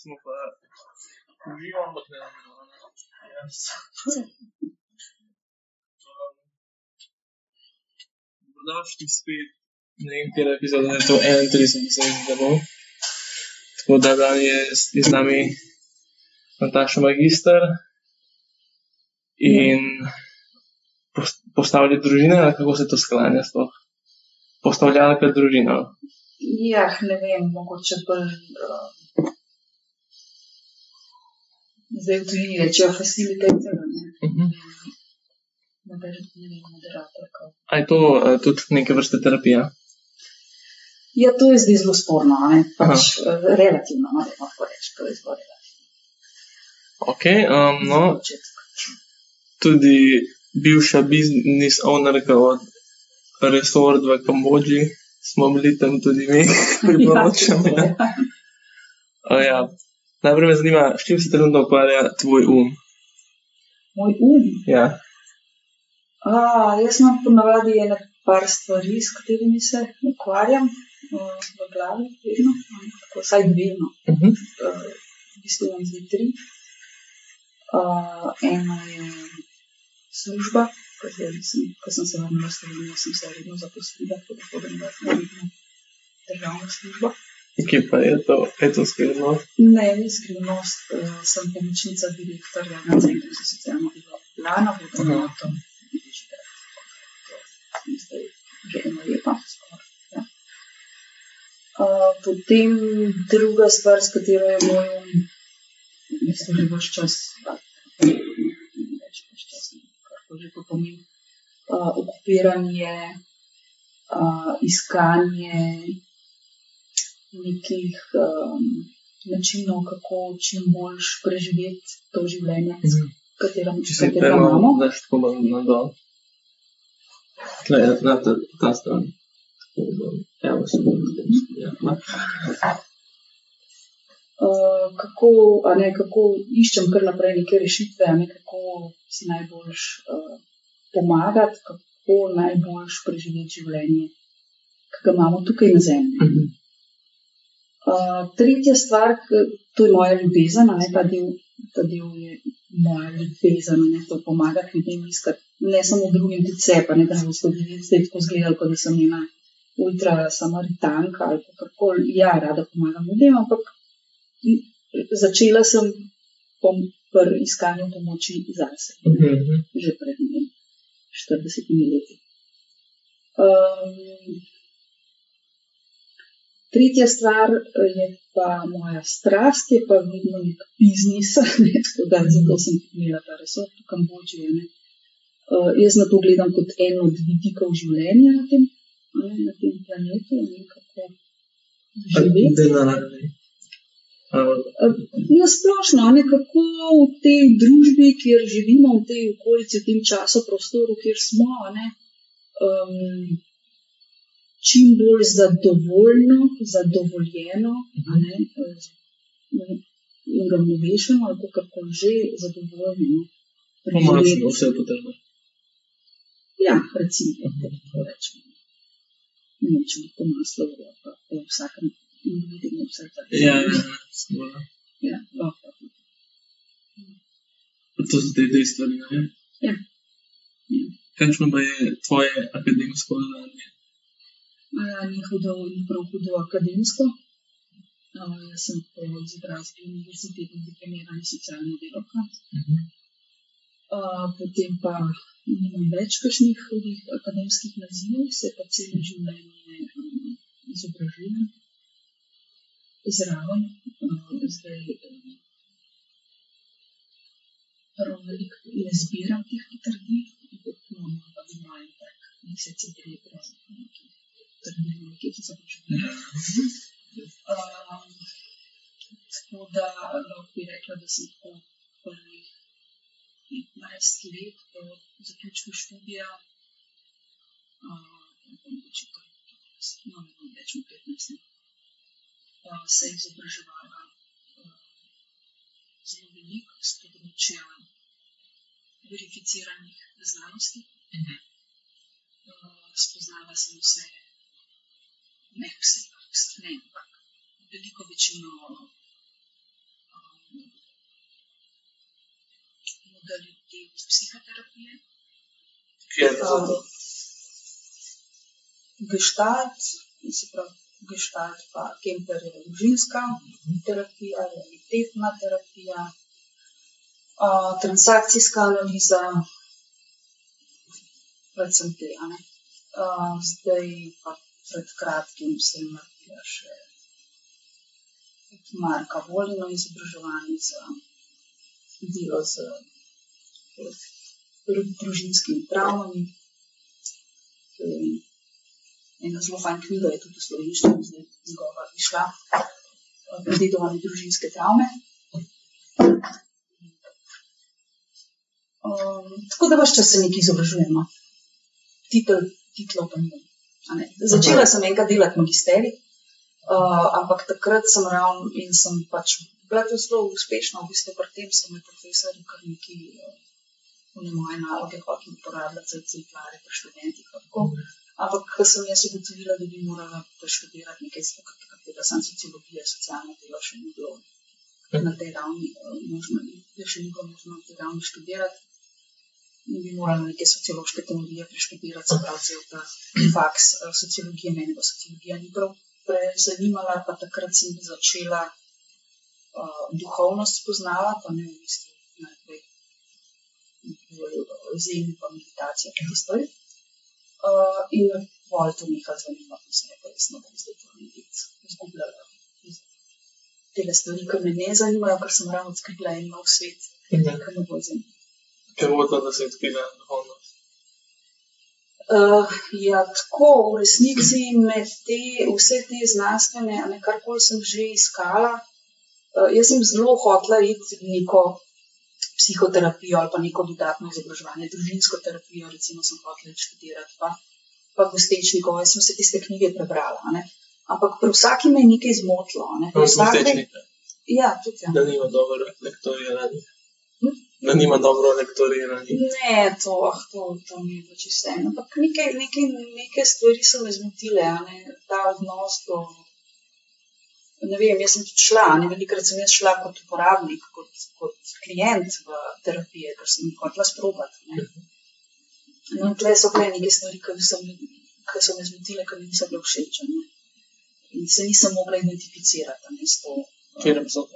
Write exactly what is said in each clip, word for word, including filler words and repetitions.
smo pa uživali, ampak ne vem, jaz. Dobrodošli spet, ne vem, kjer epizoda je to, enaintrideset, mislim, da bo. Tako da dan je z nami Nataša Magister in postavlja družine, ali kako se to sklanja sploh? Postavljalka družina. Ja, ne vem, mogoče bolj uh, zdaj v tujini rečejo facilitator, ne? Uh-huh. Moder, ne vem, moderatorka. A je to uh, tudi neke vrste terapija? Ja, to je zdaj zelo sporno, ne? Pač uh, relativno, ne lahko reči, to je zelo relativno. Ok, um, no, tudi bivša biznis ownerka od Resort v Kambodži, smo bili tam tudi mi, priporočam. Ja, o, ja. Najprej me zanima, s čim se trenutno ukvarja tvoj um? Moj um? Ja. A, jaz imam ponavadi ene par stvari, s katerimi se ukvarjam uh, v glavi, vedno, tako vsaj dve, no. Uh-huh. Uh, v bistvu imam zdaj tri. Uh, eno je služba, ko sem se vrnila v Slovenijo, sem se redno zaposlila, tako da hodim v redno državno službo. Kje pa je to? Je to skrivnost? Ne, ni skrivnost. Uh, sem pomočnica direktorja na Centru za socialno delo Ljubljana, vodim enoto Digital. To je zdaj že eno leto. Ja. Uh, potem druga stvar, s katero je moj um, mislim, že vaš čas, že to pomeni, uh, okupiranje, uh, iskanje nekih um, načinov, kako čim boljš preživeti to življenje, mm. katero, če si katero imamo. Daš tako bolj na dol. Tle, na ta, ta stran. Evo se bom zdaj. Uh, kako, a ne, kako iščem kar naprej neke rešitve, a ne, kako si najboljš uh, pomagati, kako najboljš preživeti življenje, ki ga imamo tukaj na zemlji. Mm-hmm. Uh, tretja stvar, to je moja ljubezen, a ne, ta del, ta del je moja ljubezen, a ne, to pomagati ljudem iskati, ne samo drugim, tudi sebe, ne, da ne bo zdaj tako zgledalo, kot da sem ena ultra samaritanka ali kakorkoli. Ja, rada pomagam ljudem, ampak začela sem pri iskanju pomoči zase, mm-hmm. že pred štiridesetimi leti. Um, tretja stvar je pa moja strast, je pa vedno nek biznis, ne, tako da zato sem imela ta resort v Kambodži. Ne. Uh, jaz na to gledam kot en od vidikov življenja na tem, ne, na tem planetu, ne, kako živeti. Ja, splošno, nekako v tej družbi, kjer živimo, v tej okolici, v tem času, prostoru, kjer smo, ne, um, čim bolj zadovoljno, zadovoljeno, ne, uravnovešeno, ali kako že zadovoljno. Pomašno, vse je potrebno. Ja, recimo, tako rečemo. Nečem pomaslo, pa v vsakem individu vse tako. Ja, ja, skoro. Ja, lahko. To so te dve stvari, ne? Ja. Ja. Kakšno pa je tvoje akademsko znanje? Ni hudo, ni prav hudo akademsko. Uh, jaz sem po izobrazbi univerzitetno diplomirana socialna delavka. Uh-huh. Uh, potem pa nimam več kakšnih hudih akademskih nazivov, se pa celo življenje um, izobražujem. Zraven, uh, zdaj um, veliko ne zbiram teh potrdil, ampak imam pa doma en tak mesec in tri brez nekih potrdil, nekaj se započujem. Um, tako da lahko bi rekla, da sem tako prvih petnajst let po zaključku študija, uh, no, ne bom več na petnajst let, uh, se je izobraževala uh, zelo veliko z področja verificiranih znanosti. Mm-hmm. Uh, spoznala sem vse, ne vse, vse ne, ampak veliko večino da ljudje iz psihoterapije. Kje je za to? Gestalt, se pravi, gestalt pa Kemper je družinska terapija, realitetna terapija, uh, transakcijska analiza, predvsem te, a ne. Uh, zdaj pa pred kratkim sem naredila še Marka Volino izobraževanje za delo z družinskimi travmami. Ena zelo fajn knjiga je tudi v slovenščini, zdaj njegova išla, Prededovane družinske travme. Um, tako da vaš čas se nekaj izobražujemo. Titel, titlov pa nimam. Začela sem enkrat delati magisterij, uh, ampak takrat sem ravno in sem pač bila to zelo uspešna, v bistvu pri tem so me profesori kar neki uh, moje naloge hoteli uporabljati za exemplare pri študentih. Tako. Ampak ko sem jaz ugotovila, da bi morala preštudirati nekaj tega, sem sociologija, socialno delo še ni bilo na tej ravni možno, še ni bilo možno na tej ravni študirati. In bi morala neke sociološke teorije preštudirati, se pravi cel ta faks sociologije, mene pa sociologija ni prav prezanimala, pa takrat sem začela uh, duhovnost spoznavati, pa ne v bistvu najprej zen pa meditacija, pa te stvari. Uh, in bolj to nekaj zanimati, mislim, da jaz ne bom zdaj to narediti. Izgubljala tele stvari, ker me ne zanimajo, ker sem ravno odkrila en nov svet, Mhm. ker me bolj zanima. Ker bo to, da se odkrila duhovnost. Uh, ja, tako, v resnici med te, vse te znanstvene, a ne karkoli sem že iskala, uh, jaz sem zelo hotela iti neko psihoterapijo ali pa neko dodatno izobraževanje, družinsko terapijo, recimo sem hotela študirati, pa, pa Gostečnikov, jaz sem se tiste knjige prebrala, ne. Ampak pri vsaki me je nekaj zmotilo, ne. Pri vsaki- Gostečnika, Ja, tudi ja. da nima dobro lektorirani. Hm? Da nima dobro lektorirani. Ne, to, ah, to, to mi je pač vse. Ampak neke, neke, neke stvari so me zmotile, a ne, ta odnos do, ne vem, jaz sem tudi šla, ne, velikrat sem jaz šla kot uporabnik, kot, kot klient v terapije, ker sem jih hotela sprobati, ne. No, tle so tle neke stvari, ki so, ki so me zmotile, ki mi niso bile všeč, ne. In se nisem mogla identificirati, a ne, s to. Kjer je to?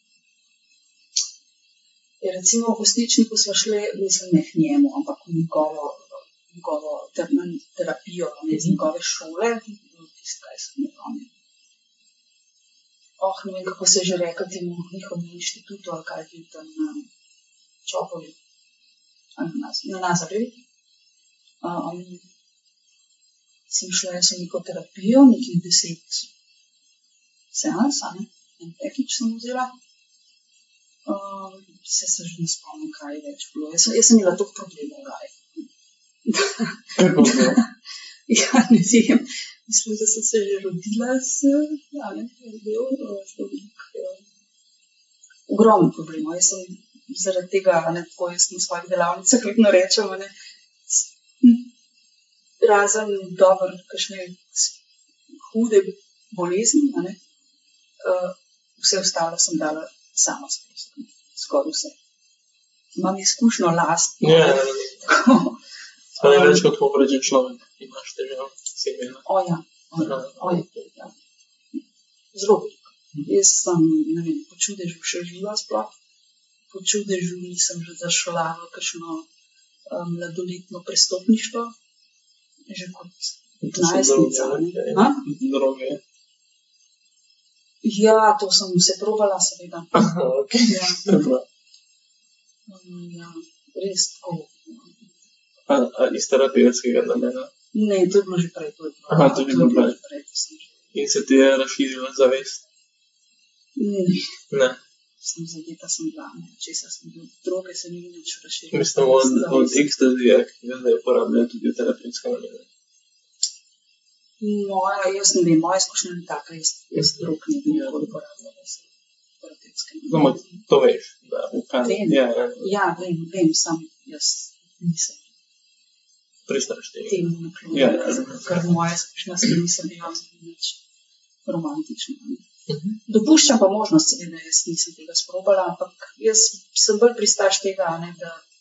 Je recimo v Gostečniku sva šle, mislim, ne k njemu, ampak v njegovo, njegovo ter, terapijo, ne, z njegove šole, tisto, kaj sem imela, ne. Oh, ne vem, kako se je že rekel temu njihovemu inštitutu, ali kaj je bil tam na Čopovi, ali na, na Nazarjevi. Um, sem šla jaz v neko terapijo, nekih deset seans, a ne, en package sem vzela. Um, se se že ne spomnim, kaj je več bilo. Jaz sem, jaz sem imela toliko problemov raj. Kako bilo? Ja, ne vem. Mislim, da sem se že rodila s, a ne, je bil zelo velik, eh, ogromno problemov. Jaz sem zaradi tega, a ne, tako jaz na svojih delavnicah vedno rečem, a ne, s- hm, razen dobro, kakšne s- hude bolezni, a ne, uh, vse ostalo sem dala sama skozi, a ne, skoraj vse. Imam izkušnjo lastno. Ja, Tako, pa ne več kot povprečen človek. Imaš težav, si imela. O ja, o ja, o ja, ja. Zelo veliko. Jaz sem, ne vem, po čudežu še živa sploh. Po čudežu nisem že zašla v kakšno um, mladoletno prestopništvo. Že kot To so najstnica. droge, ne. ja. A? Droge. Ja, to sem vse probala, seveda. Aha, okej. Ja, Dobro. um, ja, res tako. A, a iz terapevtskega namena. Ne, to je bilo že prej. To je bilo, Aha, to je bilo prej. že prej. To sem že. In se ti je razširila zavest. Ne, Ne. sem zadeta sem bila, ne, česa sem bila. Droge se ni nič razširila. Mislim, od, od ekstazija, ki ga zdaj uporabljajo tudi v terapevtske namene. Moja, jaz ne vem, moja izkušnja ni taka, jaz, jaz drog ne bi nikoli uporabljala za terapevtske No, ma, to veš, da v kaj. Vem. Ja, ja, Ja, vem, vem, sam jaz nisem pristaš tega. temu naklonjena, Ja, ja. ker moja izkušnja s tem nisem bila nič romantična. ne. Mhm. Dopuščam pa možnost, seveda, jaz nisem tega sprobala, ampak jaz sem bolj pristaš tega, a ne, da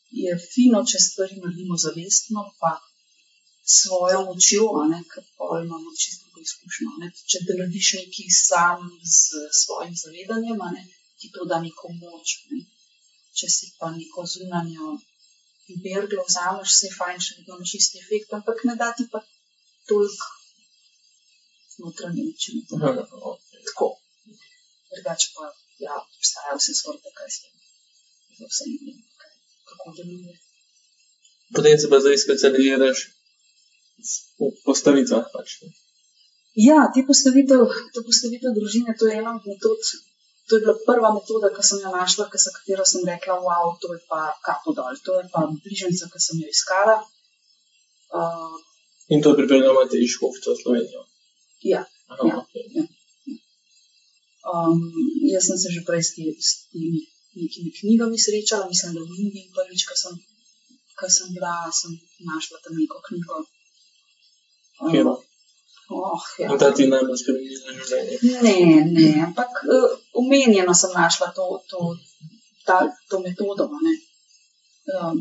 je fino, če stvari naredimo zavestno, pa svojo močjo, a ne, ker pol imamo čisto drugo izkušnjo. Ne. Če te narediš nekaj sam z svojim zavedanjem, a ne, ti to da neko moč. Ne. Če si pa neko zunanjo berglo vzameš, se je fajn, še vedno imaš isti efekt, ampak ne da ti pa toliko notranje moči. Tako. Drugače pa, ja, obstaja vse sorte, kaj s tem. Vse ne vem, kaj, kako deluje. Potem se pa zdaj specializiraš v postavitvah pač. Ja, te postavitev, to postavitev družine, to je ena od metod, to je bila prva metoda, ki sem jo našla, za katero sem rekla, wow, to je pa kapo dol, to je pa bližnjica, ki sem jo iskala. Uh, In to je pripeljala te iz Škofca v Slovenijo? Ja. Aha, ja, okay. ja, ja. Um, jaz sem se že prej s temi nekimi knjigami srečala, mislim, da v Indiji prvič, ko sem, ko sem bila, sem našla tam neko knjigo. Kjero? Oh, ja. In ta ti najbolj spremenila življenje? Ne, ne, ampak uh, omenjeno sem našla to, to, ta, to metodo. Ne. Um,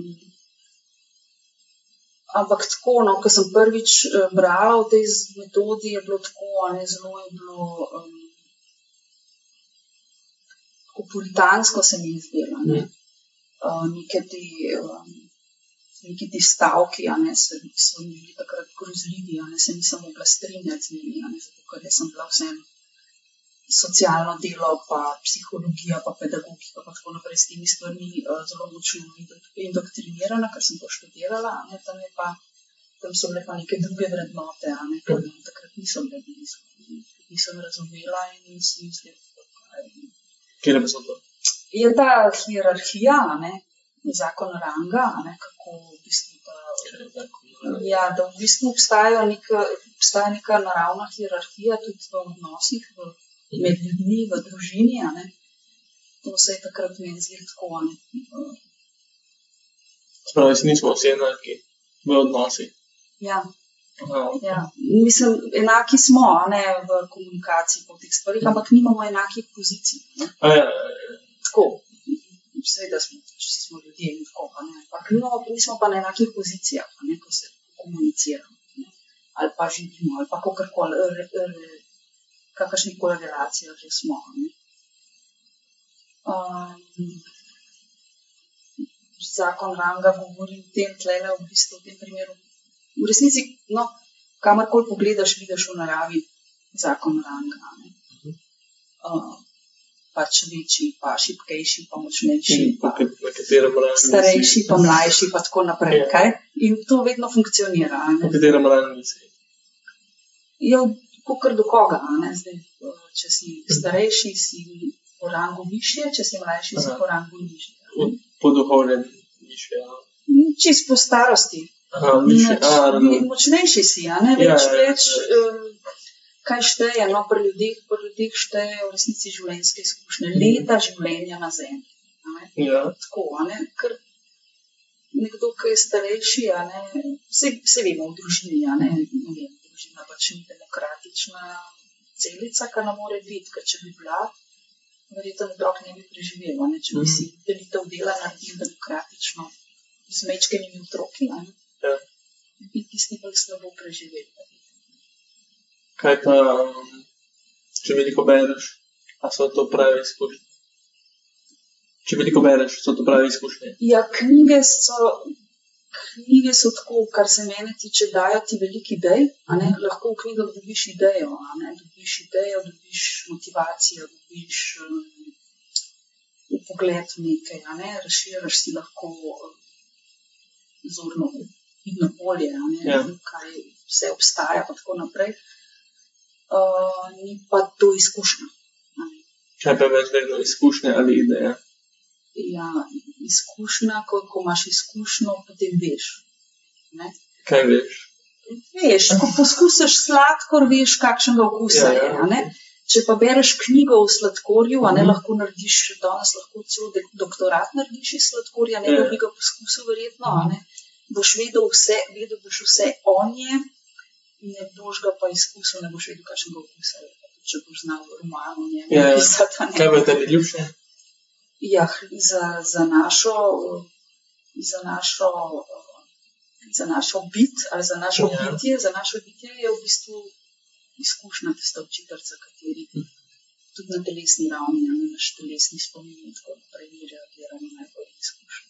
ampak tako, no, ko sem prvič uh, brala v tej metodi, je bilo tako, ne, zelo je bilo um, tako puritansko se mi je zdelo. Ne. Uh, neke te... Um, neki ti stavki, a ne, so, so mi bili takrat grozljivi, a ne, se nisem mogla strinjati z njimi, a ne, zato, ker sem bila vsem socialno delo, pa psihologija, pa pedagogika, pa tako naprej s temi stvarmi uh, zelo močno indoktrinirana, ker sem to študirala, a ne, tam je pa, tam so bile pa neke druge vrednote, a ne, ker takrat nisem bile blizu, nisem razumela in si mislim, kaj. Kjer pa so to? Je ta hierarhija, a ne, zakon ranga, ne, kako v bistvu ta, ja, da v bistvu obstaja neka, obstaja neka naravna hierarhija tudi v odnosih v, med ljudmi, v družini, a ne. To se je takrat meni zdelo tako, ne. Spravi, si nismo vsi enaki v odnosih. Ja. Aha, okay. Ja. Mislim, enaki smo, a ne, v komunikaciji po teh stvarih, ampak nimamo enakih pozicij. Ne. A ja, ja, ja. Tako. Seveda smo, če smo ljudje in tako, pa ne, ampak no, nismo pa na enakih pozicijah, ne, ko se komuniciramo, ne, ali pa živimo, ali pa kakorkoli, kakršnikoli relacija že smo, ne. Um, zakon ranga govori o tem tlele, v bistvu v tem primeru. V resnici, no, kamorkoli pogledaš, vidiš v naravi zakon ranga, ne. Uh, pač večji, pa šibkejši, pa močnejši, pa starejši, pa mlajši, pa tako naprej, ja. Kaj? In to vedno funkcionira. Po katerem rangu si? Ja, kakor do koga, ne? Zdaj, če si starejši, si po rangu višje, če si mlajši, si po rangu nižje. Po duhovnem višje, ja. Čist po starosti. Aha, višje, a, no. Močnejši si, a ne? Več, ja, ja, več... Um, Kaj šteje? No, pri ljudeh, pri ljudeh šteje v resnici življenjske izkušnje, leta življenja na zemlji. Ja. Tako, a ne, ker nekdo, ki je starejši, a ne, vse, vse vemo v družini, a ne, ne vem, družina pač ni demokratična celica, ki ne more biti, ker če bi bila, verjetno otrok ne bi preživel, a ne, če bi si delitev dela naredil demokratično z mečkenimi otroki, a ne, ja. Bi tisti bolj slabo preživel. Kaj pa, če veliko bereš, a so to pravi izkušnje? Če veliko bereš, so to pravi izkušnje? Ja, knjige so, knjige so tako, kar se mene tiče, dajo ti veliko idej, a ne, lahko v knjigah dobiš idejo, a ne, dobiš idejo, dobiš motivacijo, dobiš um, pogled v nekaj, a ne, razširaš si lahko um, zorno, vidno polje, a ne, ja. Kaj vse obstaja, pa tako naprej. Uh, ni pa to izkušnja. Kaj pa več vedno izkušnje ali ideja? Ja, izkušnja, ko, ko imaš izkušnjo, potem veš. Ne? Kaj veš? Veš, ko poskusiš sladkor, veš, kakšnega okusa ja, je. Ne? Če pa bereš knjigo o sladkorju, a ne mm. lahko narediš, danes lahko celo doktorat narediš iz sladkorja, ne da bi ga poskusil verjetno, a ne? Boš vedel vse, vedel boš vse o njem, ne boš ga pa izkusil, ne boš vedel, kakšnega okusa je, če boš znal roman o njem. Ja, pisati, kaj bo tebi ljubše? Ja, za, za našo za našo, za našo bit ali za našo Ja. bitje, za našo bitje je v bistvu izkušnja tista učiteljica, kateri tudi na telesni ravni, a ne naš telesni spomin in tako naprej ni reagirano najbolj izkušnja.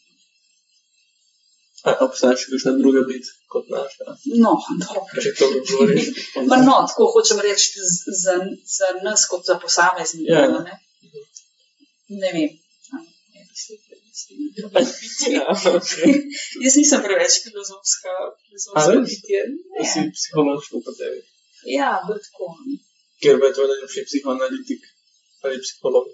A obstaja še kakšna druga bit kot naša? No, dobro. Če to govoriš. Ma no, tako hočem reči z- za, za nas kot za posameznika, Ja. a ne? Ne vem. a ne bi se predstavila druga bitja. Ja, okay. Jaz nisem preveč filozofska, A filozofska res? bitja. Da si Ne. psiholog po tebi. Ja, bolj tako. ne. Ker pa je tvoj najljubši psihoanalitik ali psiholog.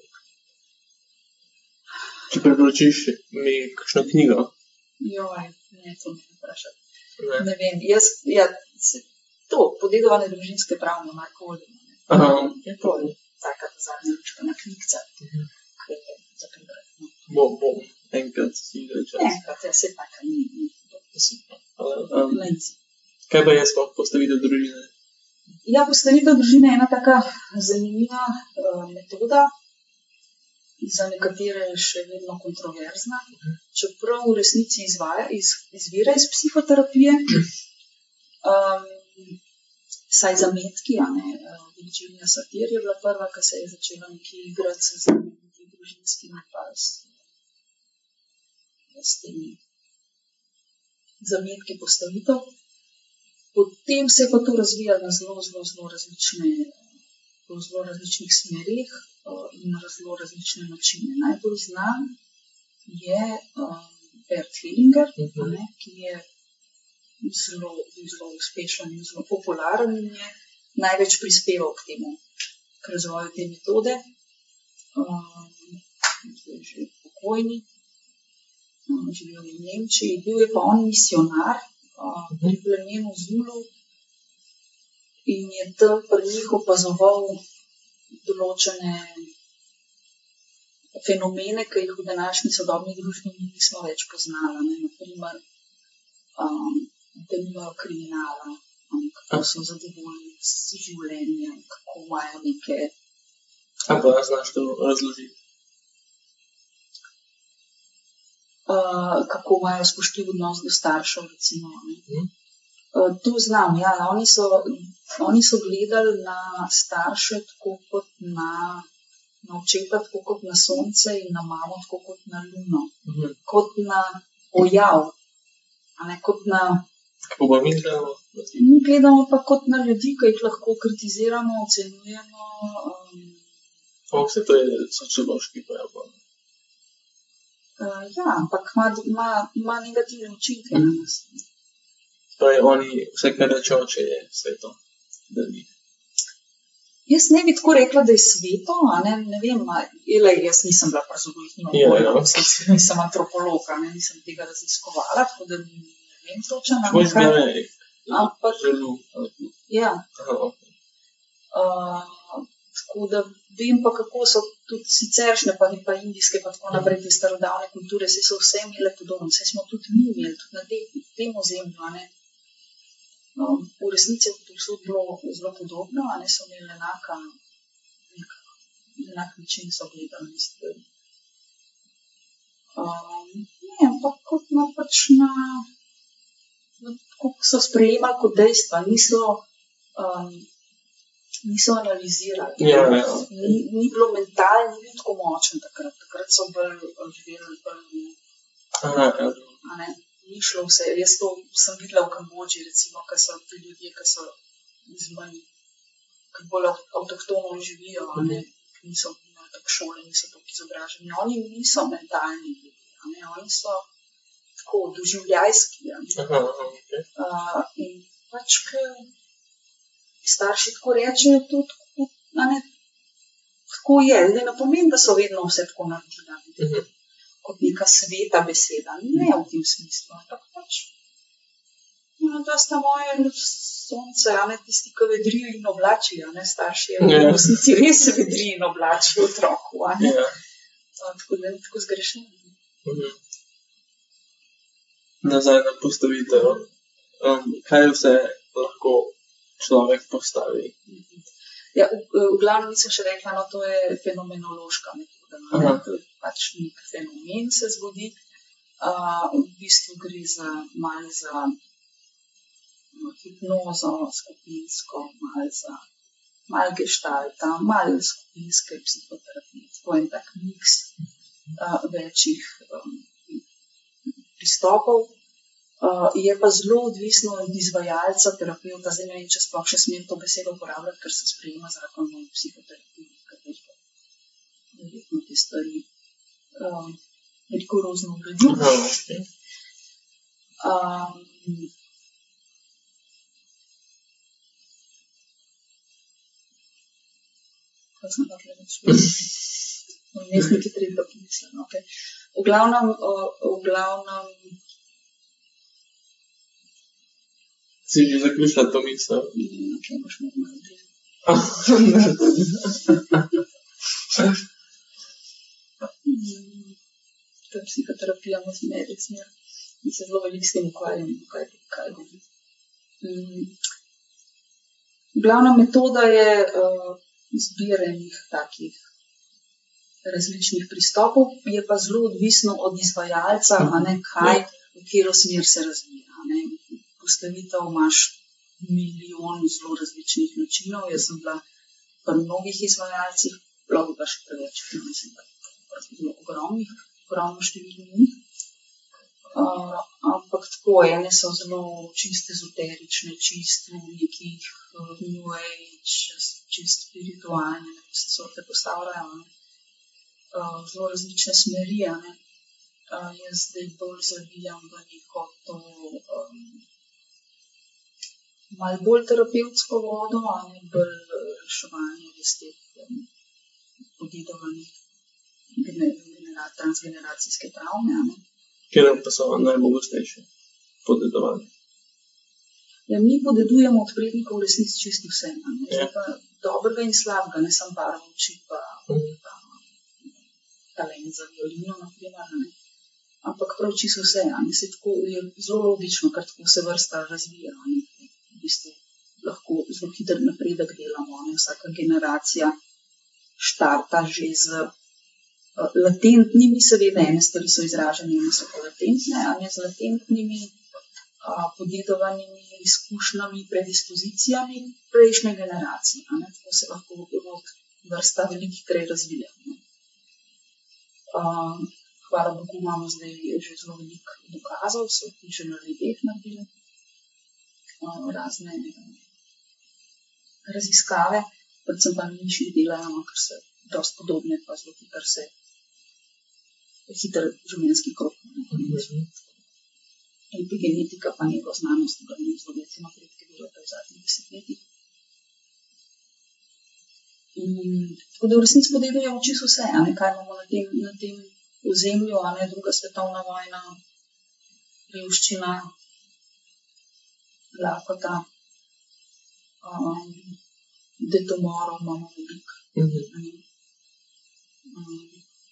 Če preporočiš mi kakšno knjigo? Joj, ne, to me ne vprašati. Ne. Ne vem, jaz, ja, se, to, podedovane družinske pravne, Marko Oldina. Aha. Je to taka zadnja lučkana knjigca, Mhm. ki je za prebrati. No. Bom, bom. Enkrat si gre čas. Enkrat, ja, se taka ni, ni Um, na izi. kaj pa je sploh postavitev družine? Ja, postavitev družine je ena taka zanimiva uh, metoda, za nekatere je še vedno kontroverzna, čeprav v resnici izvaja, iz, izvira iz psihoterapije. Um, saj zametki, a ne, uh, Virginia Satir je bila prva, ki se je začela nekje igrati z zametki družinskimi pa s, s temi zametki postavitev. Potem se je pa to razvijalo na zelo, zelo, zelo različne, v zelo različnih smerih uh, in na zelo različne načine. Najbolj znan je um, Bert Hellinger, a ne, ki je zelo, bil zelo uspešen in zelo popularen in je največ prispeval k temu, k razvoju te metode. Um, zdaj je že pokojni, um, živel je v Nemčiji, bil je pa on misionar uh, pri plemenu Zulu in je tam pri njih opazoval določene fenomene, ki jih v današnji sodobni družbi nismo več poznali. Ne? Naprimer, um, da nimajo kriminala, um, kako so zadovoljni s življenjem, kako imajo neke. Kaj pa znaš to razložiti? Uh, kako imajo spoštljiv odnos do staršev, recimo. Ne? Mhm. Uh, to znam, ja. Oni so, oni so gledali na starše tako kot na, na očeta, tako kot na sonce in na mamo, tako kot na luno. Mhm. Kot na pojav, a ne kot na. Kako pa mi gledamo? Mi gledamo pa kot na ljudi, ki jih lahko kritiziramo, ocenjujemo. Um, Kako se to je sociološki pojav? uh, ja, ampak ima, ima, ima negativne učinke na nas. Torej, oni vse, kar rečejo, če je sveto, da ni. Jaz ne bi tako rekla, da je sveto, a ne, ne vem, a, ele, jaz nisem bila pri zgodovih, nimam Ja, pojma, ja. saj nisem antropolog, a ne, nisem tega raziskovala, tako da ne vem točno. Tvoj ampak- zgled je Ampak, zelo. ja, Aha, ok. uh, tako da vem pa, kako so tudi siceršnje, pa, pa indijske, pa tako naprej, te starodavne kulture, saj so vse imele podobno, saj smo tudi mi imeli, tudi na te, tem ozemlju, a ne. Um, v resnici je to vse bilo zelo podobno, a ne, so imeli enaka, nek, enak način so gledali na stvari. Um, ne, ampak kot na pač na, na tako so sprejemali kot dejstva, niso, um, niso analizirali. Ja, ja. Ni, ni bilo mental, ni bil tako močen takrat. Takrat so bolj živeli, bolj, Aha, ja. a ne, ni šlo vse. Jaz to sem videla v Kambodži, recimo, ker so ti ljudje, ki so izmanj, ki bolj avt- avtohtono živijo, a ne, ki niso imeli tako šole, niso tako izobraženi. Oni niso mentalni ljudje, a ne, oni so tako doživljajski, a ne. Aha, aha, ok. Uh, in pač, ker starši tako rečejo, to tako, a ne, tako je. Zdaj ne pomeni, da so vedno vse tako naredili, a ne, Mhm. kot neka sveta beseda. Ne v tem smislu, ampak pač, no, da sta moje sonce, a ne, tisti, ki vedrijo in oblačijo, a ne, starši je v Ja. resnici res vedri in oblačijo otroku, a ne. Ja. Uh, tako da ni tako zgrešeno. Mhm. Nazaj na postavitev. Um, kaj vse lahko človek postavi? Ja, v, v glavnem nisem še rekla, no, to je fenomenološka metoda. Aha. Ne? To je pač nek fenomen se zgodi. Uh, v bistvu gre za malo za hipnozo skupinsko, malo za malo gestalta, malo skupinske psihoterapije, tako en tak miks uh, večjih um, pristopov. Uh, je pa zelo odvisno od izvajalca terapeuta, zdaj ne vem, če sploh še smem to besedo uporabljati, ker se sprejema zakon o psihoterapiji, kateri pa verjetno te stvari um, rigorozno uredil. Um, kaj sem pa gledal šlo? Vmes nekaj treba pomislim. Okay. V glavnem, uh, v glavnem si že zaključila to misel? Ne, kaj boš malo malo delati. To je psihoterapija, mislim, ne, res ne. Mi se zelo veliko s tem ukvarjam, kaj, kaj govorim. Mm. Glavna metoda je uh, zbiranih takih različnih pristopov, je pa zelo odvisno od izvajalca, a ne, kaj, v katero smer se razvija. A ne. Postavitev imaš milijon zelo različnih načinov. Jaz sem bila pri mnogih izvajalcih, lahko pa še preveč, mislim, da zelo ogromnih, ogromno številnih njih. Uh, ampak tako, ene so zelo čist ezoterične, čist v nekih uh, New Age, čist spiritualne, ne se sorte postavljajo, ne. Uh, zelo različne smeri, ne. Uh, jaz zdaj bolj zavijam v neko to um, malo bolj terapevtsko vodo, a ne bolj reševanje res teh um, podedovanih gener- transgeneracijske travme, a ne. Kjer pa so najpogostejše podedovanje? Ja, mi podedujemo od prednikov v resnici čisto vse, a ne. Ja. Pa dobrega in slabega, ne samo barvo oči, pa, Mhm. pa talent za violino, na primer, a ne. Ampak prav čisto vse, a ne. Se tako je zelo logično, ker tako se vrsta razvija, a ne. V bistvu lahko zelo hiter napredek delamo, a ne. Vsaka generacija štarta že z uh, latentnimi, seveda ene stvari so izražene, ene so pa latentne, a ne, z latentnimi uh, podedovanimi izkušnjami, predispozicijami prejšnje generacije, a ne. Tako se lahko rod vrsta veliko hitreje razvija, ne. Uh, hvala Bogu imamo zdaj že zelo veliko dokazov, so že na ljudeh naredili uh, razne uh, raziskave, predvsem pa miši delajo, ker se dosti podobne, pa zelo hitro se hiter življenjski krog. Epigenetika pa neuroznanost, da ni zelo velike napredke delate v zadnjih desetletjih. In tako da v resnici podedujemo čisto vse, a ne, kaj imamo na tem, na tem ozemlju, a ne, druga svetovna vojna, revščina, lakota, um, detomorov imamo veliko, Mhm. a ne. Um,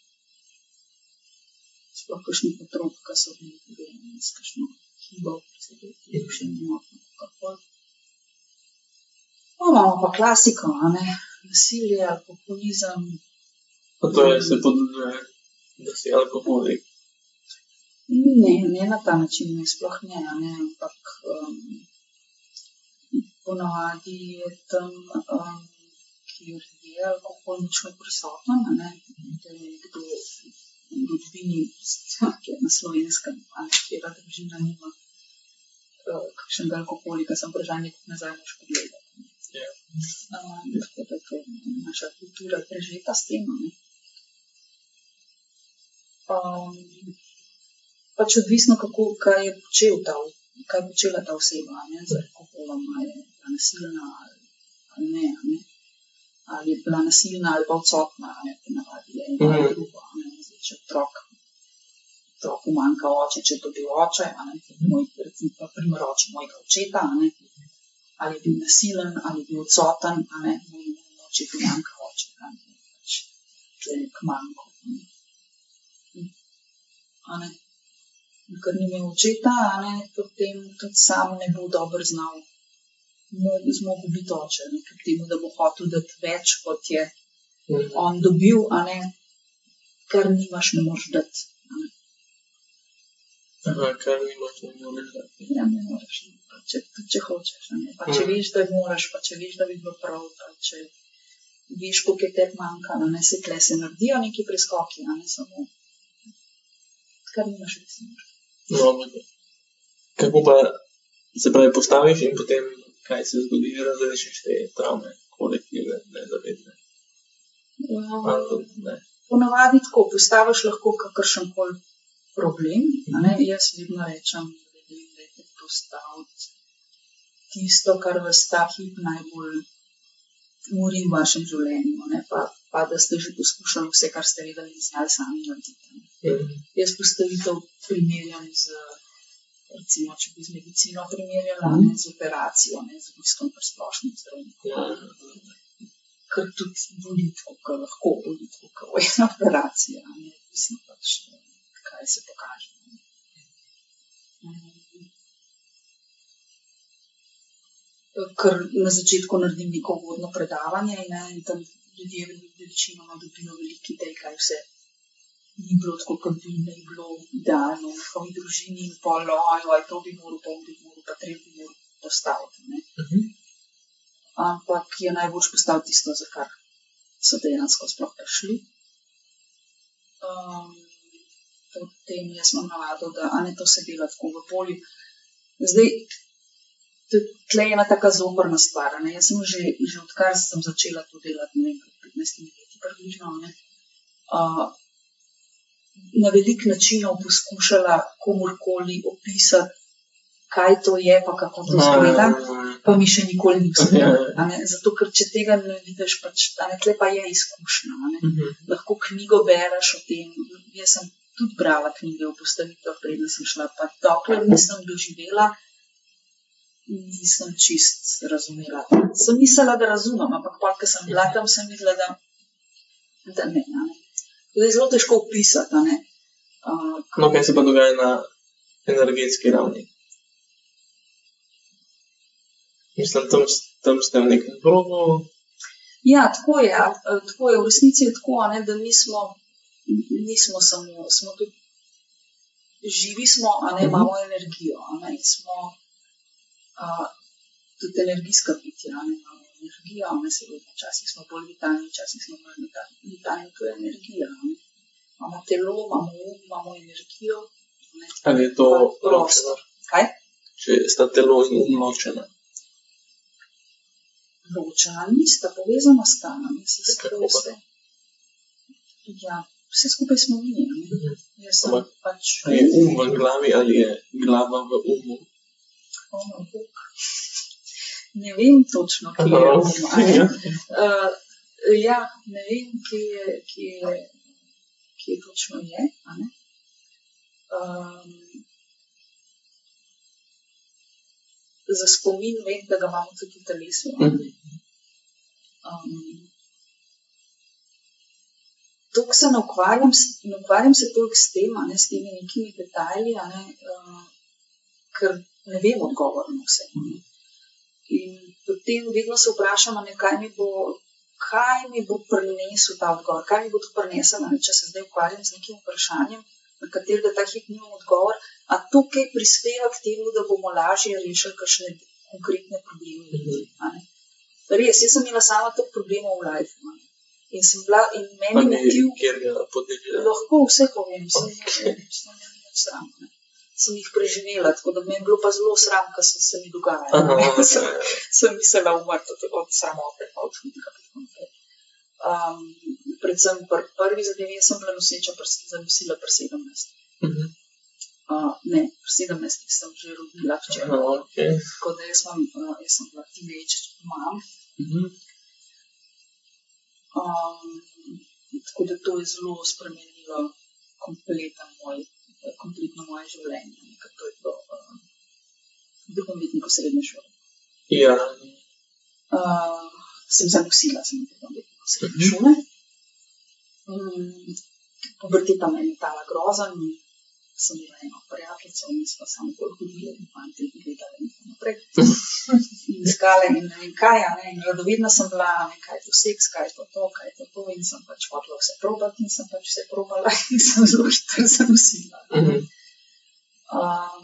sploh kakšni otrok, ki so bili povezani s kakšno hibo, duševno motnjo, kakorkoli. No, imamo pa klasiko, a ne, nasilje, alkoholizem. Pa to je se podeduje, da si alkoholik. Ne, ne na ta način, ne, sploh ne, a ne, ampak um, ponavadi je tam, um, kjer je alkohol močno prisoten, a ne, da je nekdo v rodbini, ki je na Slovenskem, a ne, katera družina nima uh, kakšnega alkoholika, sem vprašanje, kako nazaj moš pogledati. Ja. Um, tako da je to naša kultura prežeta s tem, a ne. Um, pač odvisno, kako, kaj je počel ta, kaj je počela ta oseba, a ne, z alkoholom, ali je bila nasilna, ali, ali ne, a ne. Ali je bila nasilna, ali pa odsotna, a ne, ponavadi je eno ali drugo, a ne, zdaj, če otrok, otroku manjka oče, če je to bil oče, a ne, moj, recimo pa primer oče mojega očeta, a ne, ali je bil nasilen, ali je bil odsoten, a ne, moj očetu manjka oče, a ne, pač, tle nek manjko, a ne. A ne. In ker ni imel očeta, a ne, potem tudi sam ne bo dobro znal zmogel biti oče, ne, kljub temu, da bo hotel dati več, kot je Mhm. on dobil, a ne, kar nimaš, ne moreš dati, a ne. Aha, kar nimaš, ne moreš dati. Ja, ne moreš, pa če, če hočeš, ne. Pa če Mm. veš, da moraš, pa če veš, da bi bilo prav, pa če veš, koliko je tebi manjka, ne, se tle se naredijo neki preskoki, a ne samo, kar nimaš, res nimaš. No, ampak kako pa se pravi postaviš in potem kaj se zgodi, razrešiš te travme, kolektivne, nezavedne. Ali ne. Ponavadi tako, postaviš lahko kakršenkoli problem, a ne, jaz vedno rečem, ljudem, dajte postaviti tisto, kar vas ta hip najbolj mori v vašem življenju, ne, pa, pa da ste že poskušali vse, kar ste vedeli in znali sami narediti. Mm. Jaz postavitev primerjam z, recimo, če bi z medicino primerjala, ne, z operacijo, ne, z obiskom pri splošnem zdravniku. Ja. Ker tudi boli tako, ker lahko boli tako, ker je ena operacija, ne, mislim pač, kaj se pokaže. Ker na začetku naredim neko uvodno predavanje in, ne, in tam ljudje večinoma dobijo veliki idej, kaj vse ni bilo tako, kot bi ne bilo idealno v njihovi družini in pol, oj, to bi moral, to bi moral, pa treba bi moral postaviti. Ne. Mhm. Ampak je najbolj postaviti tisto, za kar so dejansko sploh prišli. Um, potem jaz imam navado, da a ne to se dela tako v polju. Zdaj, tle je ena taka zoprna stvar. Ne? Jaz sem že, že odkar sem začela to delati, ne vem, pred petnajstimi leti približno, ne? Uh, na velik načinov poskušala komorkoli opisati, kaj to je, pa kako to izgleda, pa mi še nikoli ni uspelo. Zato, ker če tega ne vidiš, pač, a ne, tle pa je izkušnja. Ne? Mhm. Lahko knjigo bereš o tem. Jaz sem tudi brala knjige o postavitvah, preden sem šla, pa dokler nisem doživela, nisem čist razumela. Sem mislila, da razumem, ampak pa, ko sem bila tam, sem videla, da, da ne. ne. To je zelo težko opisati. Ne? Uh, No, kaj se pa dogaja na energetski ravni? Mislim, tam, tam ste v nekem krogu. Ja, tako je. a, Tako je. V resnici je tako, a ne, da nismo, nismo samo, smo tudi živi smo, a ne, imamo energijo, a ne, in smo a, tudi energijska bitja, a ne, imamo energijo, a ne, seveda, včasih smo bolj vitalni, včasih smo bolj vitalni, to je energija, a ne. Imamo telo, imamo um, imamo energijo, a ne. Ali je to Pa ločeno? prostor. Kaj? Če sta telo in um ločena. Ločena nista, povezana sta, a ne, vse Kako skupaj pa? ste. Ja, vse skupaj smo mi, a ne. Mhm. Jaz sem Ampak pač... Ali je um v glavi ali je glava v umu? O moj bog. Ne vem točno, kje je um, a ne. Ja. Uh, ja, ne vem, kje, je, kje, je, kje točno je. A ne? Um, za spomin vem, da ga imamo tudi v telesu. a ne. Um, Toliko se ne ukvarjam, s- ne ukvarjam se toliko s tem, a ne, s temi nekimi detajli, a ne, uh, ker ne vem odgovor na vse. a ne. In potem vedno se vprašam, a ne, kaj mi bo, kaj mi bo prinesel ta odgovor, kaj mi bo to prinesel, a ne, če se zdaj ukvarjam z nekim vprašanjem, na katerega ta hip nimam odgovor, a to kaj prispeva k temu, da bomo lažje rešili kakšne konkretne probleme. Mhm. a ne. Res, jaz sem imela sama teh problemov v life. a ne. In sem bila, in Pa meni ni motiv, kjer ga podelila. lahko vse povem, sem Ok. jih sram. Ne. Sem jih preživela, tako da me je bilo pa zelo sram, ker sem se mi dogajala. Aha, ne. ja, sem, ja. sem mislila umrti od, od samote, pa od hudega. Um, predvsem pri prvi zadevi jaz sem bila noseča, pri- zanosila pri sedemnajstih. Mhm. Uh, ne, pri sedemnajstih sem že rodila hčer. Aha, okej. Tako da jaz, imam, uh, jaz sem bila teenager mam. Mhm. Um, tako da to je zelo spremenilo kompletno moj, kompletno moje življenje. ne, Ker to je bilo uh, v drugem letniku srednje šole. Ja. Uh, sem zanosila, sem v drugem letniku srednje Mhm. šole. Um, puberteta me je metala grozen, sem imela eno prijateljico in smo samo bolj hodili in fantje in gledali in tako naprej. In iskale in ne vem kaj, a ne, in radovedna sem bila, a ne, kaj je to seks, kaj je to to, kaj je to to, in sem pač hotela vse probati in sem pač vse probala in sem zelo hitro zanosila. Mhm. Um,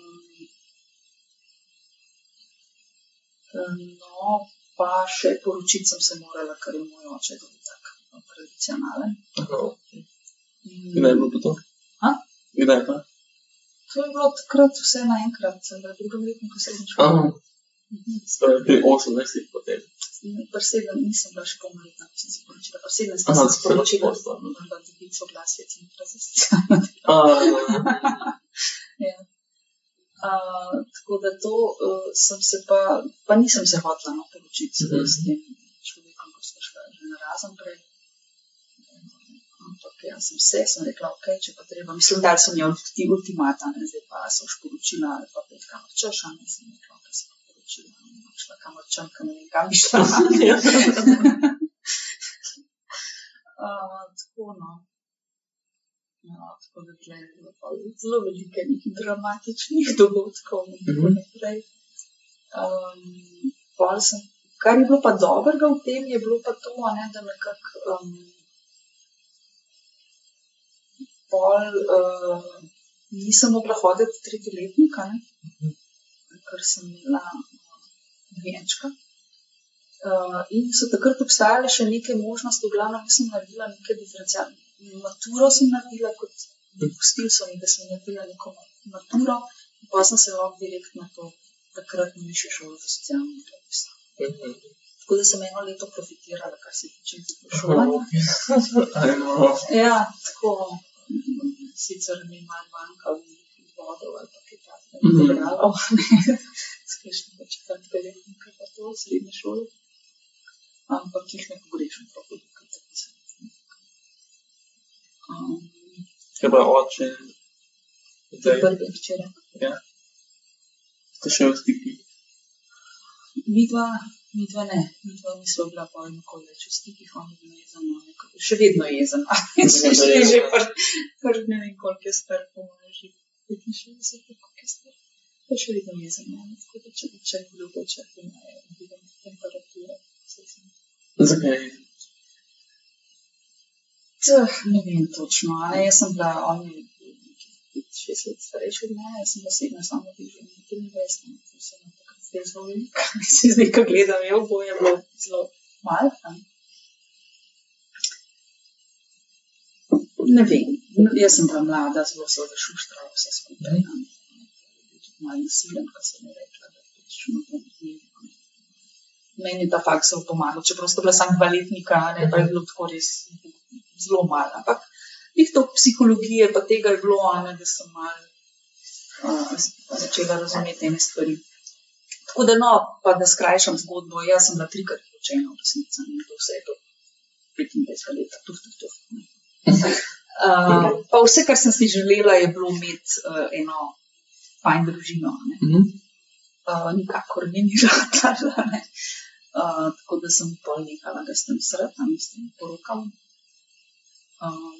no, pa še poročiti sem se morala, ker je moj oče tudi tak tradicionalen. Aha, okay. Kdaj je bilo pa to? Ha? Kdaj pa? To je bilo takrat vse naenkrat, sem bila drugem letniku srednje šole. Aha. Spravi, pri osemnajstih potem. Pri sedem nisem bila še polnoletna, ko sem se poročila. Pri sedemnajstih sem se poročila, da dobiti soglasje centra za socialno delo. Ja. Uh, tako da to uh, sem se pa, pa nisem se hotela no, poročiti mm-hmm. s tem človekom, ko sta šla že narazen prej. Ampak ja, sem se, sem rekla, ok, če pa treba. Mislim, dali so mi ti ultimata, ne, zdaj pa se už poročila, ali pa pet kamor češ, a ne, sem rekla, ok, sem pa poročila, ne, šla kamor čem, ka ne vem, kam bi šla. uh, tako no. No, tako da tle je bilo pa zelo velike nekih dramatičnih dogodkov in tako naprej. Um, pol sem, kar je bilo pa dobrega v tem, je bilo pa to, ne, da nekako um, pol uh, nisem mogla hoditi tretji letnik, ne, ker sem imela dvenčka. Uh, in so takrat obstajale še neke možnosti, v glavnem sem naredila neke diferencialne. Maturo sem naredila, kot dopustil so mi, da sem naredila neko maturo, in pa sem se lahko direkt na to takratno višjo šolo za socialno delo pisala. Mm-hmm. Tako da sem eno leto profitirala, kar se tiče izobraževanja. Ja, tako, sicer mi malo manjka v vodov ali pa kaj takega, mm-hmm. integralov, sklišno pa četrtega letnika, pa to v srednji šoli, ampak jih ne pogrešam prav kot zapisati. Um, Kaj pa oče? Prvi včeraj. Ja. Ste še v stiki? Midva, midva ne. Midva nisva bila pa nikoli več v stikih, on je bil jezen, no, še vedno jezen. Še je že kar ne vem, koliko je star, po moje že petinšestdeset, koliko je star. Pa še vedno jezen, no, tako da če če je bilo boče, da je videl temperature. Zakaj je? Ne vem točno, ne, jaz sem bila, on je šest let starejši od mene, jaz sem bila sedemnajst, samo bližje triindvajset, to se nam takrat zdaj zelo velika, mislim, zdaj, ko gledam, je oboje bilo zelo malo. Ne vem, jaz sem bila mlada, zelo se zašuštrala vse skupaj, malo nasilen, ko sem mi rekla, da točno to ne. Meni je ta fakt zelo pomagal, čeprav sta bila samo dva letnika, ne, pa je bilo tako res zelo malo, ampak jih to psihologije pa tega je bilo, ne, da sem malo uh, začela razumeti ene stvari. Tako da no, pa da skrajšam zgodbo, jaz sem bila trikrat poročena v resnici in to vse je to petindvajset let, tuf, tuf, tuf. Uh, pa vse, kar sem si želela, je bilo imeti uh, eno fajn družino, ne. Mm-hmm. Uh, nikakor ni mi ratala, ne. Uh, tako da sem pol nehala, da sem sreta, s tem porokam. Um,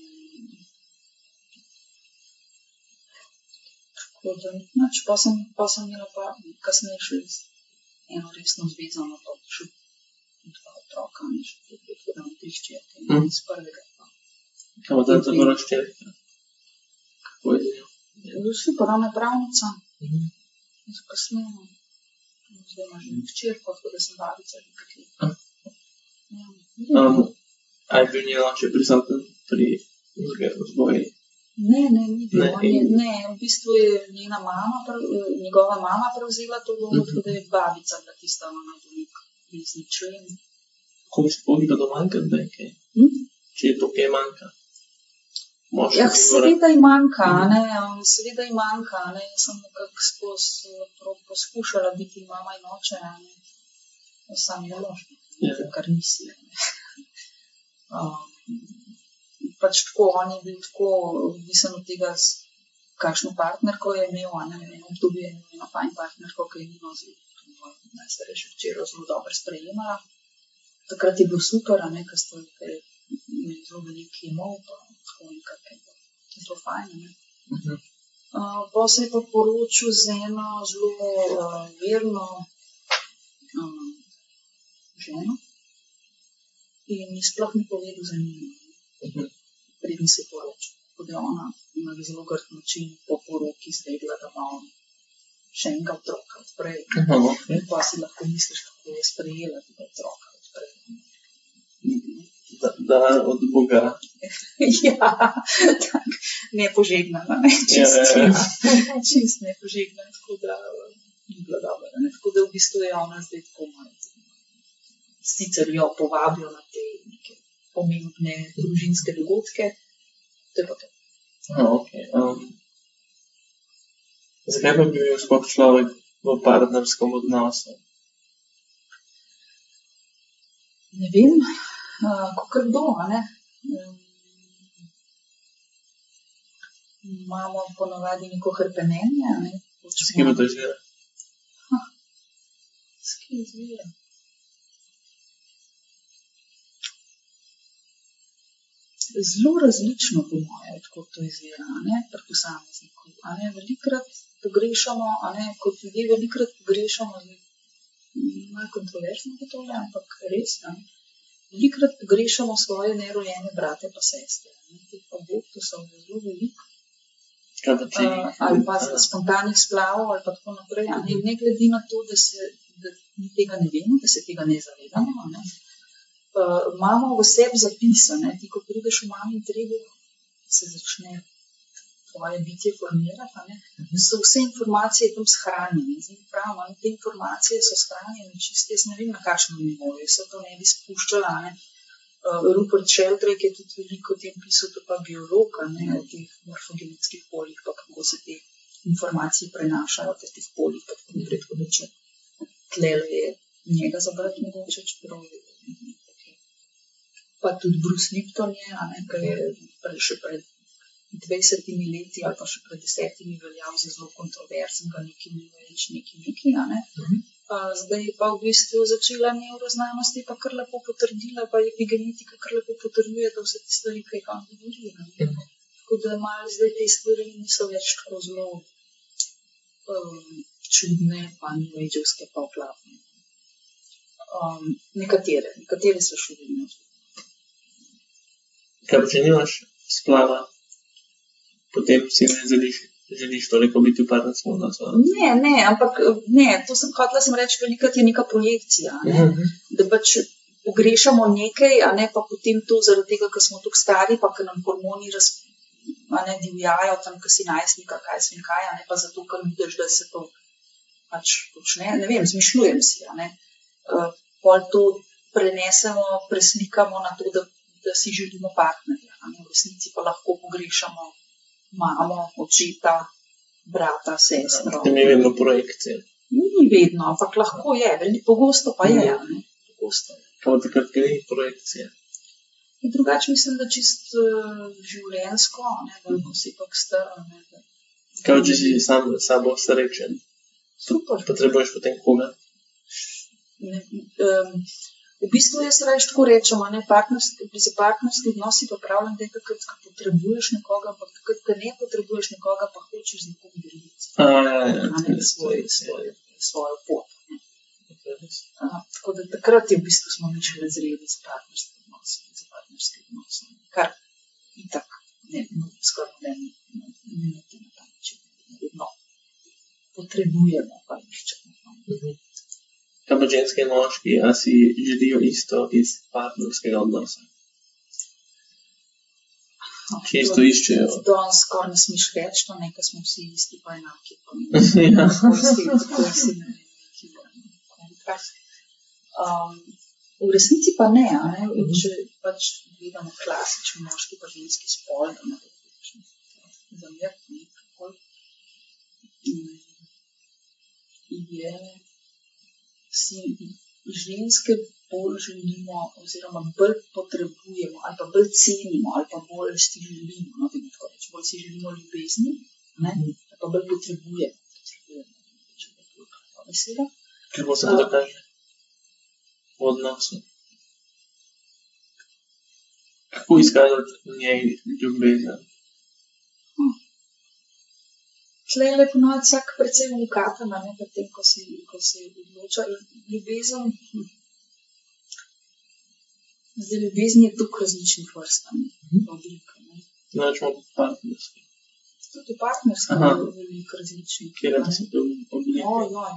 tako da, nač, pa sem, pa sem imela pa kasneje še eno resno zvezo, no pa še dva otroka, ne še tudi, tako da imam tri ščerke, mm. iz prvega pa. Kaj bo zdaj za prvo ščerke? Kako je zdaj? Super, ona je pravnica. Mm-hmm. Jaz kasneje, zdaj ima že ščerko, tako da sem babica že pet let. Ja. Um, a je bil njen oče prisoten pri vzgoji? Ne, ne, ni bil. Ne, ne, v bistvu je njena mama, njegova mama prevzela to vlogo, mm-hmm. tako da je babica bila tista ona dolik resni člen. Ko se pogiba do manjka, da je kaj? Hm? Če je to kaj manjka? Ja, seveda ji manjka, ne, seveda ji manjka, ne, jaz sem nekako skozi poskušala biti mama in oče, ne, sam je ložno, yeah. kar nisi, ne. Um, pač tako, on je bil tako odvisen od tega, kakšno partnerko je imel, ne, v enem obdobju je imel eno fajn partnerko, ki je Nino zelo, najstarejšo včerjo zelo dobro sprejemala. Takrat je bil super, ne, ker ste imeli zelo veliko imel, pa tako nekako je bilo zelo fajn, ne. Uh-huh. Uh, pa se je pa poročil z eno zelo uh, verno uh, ženo in mi sploh ni povedal za njim, uh-huh. predni se poročil. Tako da ona ima zelo grd način po poroki izvedela, da ima on še enega otroka odprej. Aha, okay. Pa si lahko misliš, kako je sprejela tega otroka odprej. Da, da od Boga. Ja, tak, nepožegnana, ne, čist, Ja, ja, ja. čist nepožegnana, tako da ni bila dobra, ne, tako da v bistvu je ona zdaj tako malo. Sicer jo povabijo na te neke pomembne družinske dogodke, to je pa to. Aha, okay. um, zakaj pa bi bil sploh človek v partnerskem odnosu? Ne vem, uh, kakor kdo, a ne. Um, imamo ponovadi neko hrpenenje, a ne. S kim to izgleda? S kim izgleda? Zelo različno po moje, tako to izgleda, a ne, pri posamezniku, a ne, velikrat pogrešamo, a ne, kot ljudje velikrat pogrešamo, malo kontroverzno je to, ampak res, a ne, velikrat pogrešamo svoje nerojene brate pa sestre, a ne, teh pa Bog, to so zelo veliko, uh, ali pa spontanih splavov, ali pa tako naprej, a ne, ne glede na to, da se, da mi tega ne vemo, da se tega ne zavedamo, a ne. Uh, imamo v sebi zapisane, ti ko prideš v mami trebuh, se začne tvoje bitje formirati, ne, so vse informacije tam shranjene. Zdaj pravimo, te informacije so shranjene čisto, jaz ne vem na kakšnem nivoju, se to ne bi spuščala, ne. Uh, Rupert Sheldrake je tudi veliko o tem pisal, to pa biolog, ne, o teh morfogenetskih poljih, pa kako se te informacije prenašajo v teh poljih, pa tako naprej, tako da če tlele je njega zabrati mogoče, čeprav je pa tudi Bruce Lipton je, a ne, ki je pred, še pred dvajsetimi leti ali pa še pred desetimi veljal za zelo kontroverznega, neki niveč, neki neki, a ne. Uh, zdaj pa v bistvu začela nevroznanosti pa kar lepo potrdila, pa epigenetika kar lepo potrduje, da vse te stvari, ki jih on govori, a ne. Tako da malo zdaj te stvari niso več tako zelo um, čudne, pa nivejđevske, pa oklapne. Um, nekatere, nekatere so še vedno. Kaj pa če nimaš splava, potem si ne želiš, želiš toliko biti v partnerskem odnosu? Ne, ne, ampak ne, to sem hotela sem reči, velikrat je neka projekcija, ne, uh-huh. Da pač pogrešamo nekaj, a ne, pa potem to zaradi tega, ker smo tako stari, pa ker nam hormoni raz, a ne, divjajo tam, ker si najstnika, kaj sem kaj, a ne, pa zato, ker vidiš, da se to pač počne, ne vem, zmišljujem si, a ne, uh, pol to prenesemo, preslikamo na to, da da si želimo partnerja, a ne, v resnici pa lahko pogrešamo mamo, očeta, brata, sestro. To ni vedno projekcija. Ni vedno, ampak lahko je, veliko pogosto pa je, a ne, pogosto je. Kaj pa takrat, ker ni projekcija? In drugače mislim, da čist uh, življenjsko, a ne, da ko si pak star, a ne, da... Kaj če si sam sabo srečen? Super. Potrebuješ potem koga? Ne, um, v bistvu jaz reč tako rečem, a ne, partnerski, za partnerski odnos si pripravljen, da je takrat, ko potrebuješ nekoga, ampak takrat, ko ne potrebuješ nekoga, pa hočeš z nekom deliti. A, ja, ja. A ne, svoj, svoj, svojo pot, ne. A, tako da takrat je v bistvu smo mi še razredi za partnerski odnos, za partnerski odnos, kar itak, ne, no, skoraj ne, ne, ne, ne, na ta način, vedno potrebujemo pa iščemo. Mhm. Kaj pa ženske in moški, a si želijo isto iz partnerskega odnosa? Če isto iščejo? To on skoraj ne smeš reči, to nekaj smo vsi isti pa enaki. Pa Ja. um, v resnici pa ne, a ne, če pač gledamo klasični moški pa ženski spol, da ne zameriti, kako je si ženske bolj želimo oziroma bolj potrebujemo ali pa bolj cenimo ali pa bolj si želimo, no, da bi tako reči, bolj si želimo ljubezni, ne, ali pa bolj potrebujemo, potrebujemo, če bi bilo tako beseda. Kako se to dokaže v odnosu? Kako izkazati v njej ljubezen? Tlele ponovno vsak precej unikaten, ne, potem, ko si, ko si odloča ljubezen. Hm. Zdaj, ljubezen je toliko različnih vrst, ne, oblik, ne. Značimo partnerski. tudi partnerski Aha. veliko različnih. Kjer pa so te oblike? Oj, oj.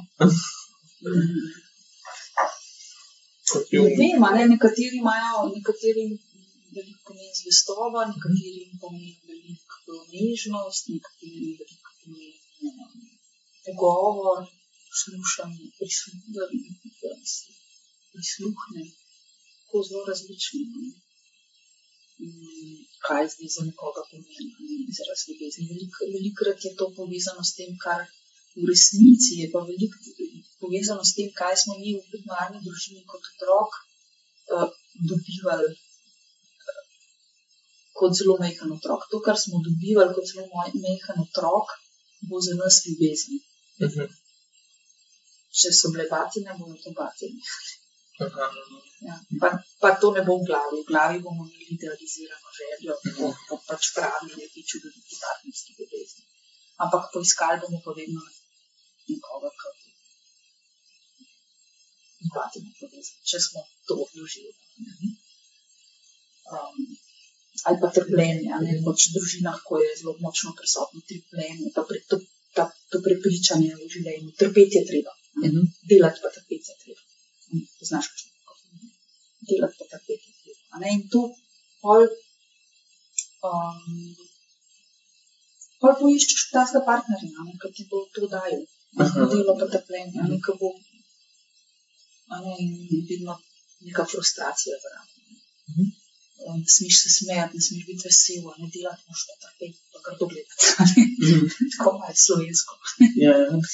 Kot Ne Jung. vem, a ne, nekateri imajo, nekateri veliko pomeni zvestoba, nekateri pomeni veliko nežnost, nekateri veliko pomeni um, pogovor, poslušanje, prisluhanje, prisluhne. Tako zelo različno. Ne. Mm, Kaj zdaj za nekoga pomeni, ne, izraz ljubezni. Veliko, velikokrat je to povezano s tem, kar v resnici je pa veliko povezano s tem, kaj smo mi v primarni družini kot otrok uh, dobivali uh, kot zelo majhen otrok. To, kar smo dobivali kot zelo moj- majhen otrok, bo za nas ljubezen. Mhm. Če so bile batine, bodo to batine. Aha. Ja. Pa, pa to ne bo v glavi. V glavi bomo imeli idealizirano željo, po, po pač pravi neki čudoviti partnerski ljubezni. Ampak poiskali bomo pa vedno nekoga, ki z batino povezan, če smo to vložili. Um, ali pa trpljenje, a ne, pač v družinah, ko je zelo močno prisotno trpljenje, ta, pre, to, ta, to prepričanje v življenju. Trpeti je treba, Mhm. delati pa trpeti je treba. Znaš, kakšno je to? Delati pa trpeti je treba. A ne? In to pol, um, pol poiščeš takega partnerja, a ne, ki ti bo to dajal. Aha. Delo pa trpljenje, a ne, ki bo, a ne, in vedno neka frustracija zraven. Mhm. Um, Ne smeš se smejati, ne smeš biti vesel, a ne delati, moš pa trpeti, pa grdo gledati. a ne. Mhm. Tako malo slovensko. Ja, ja. Um,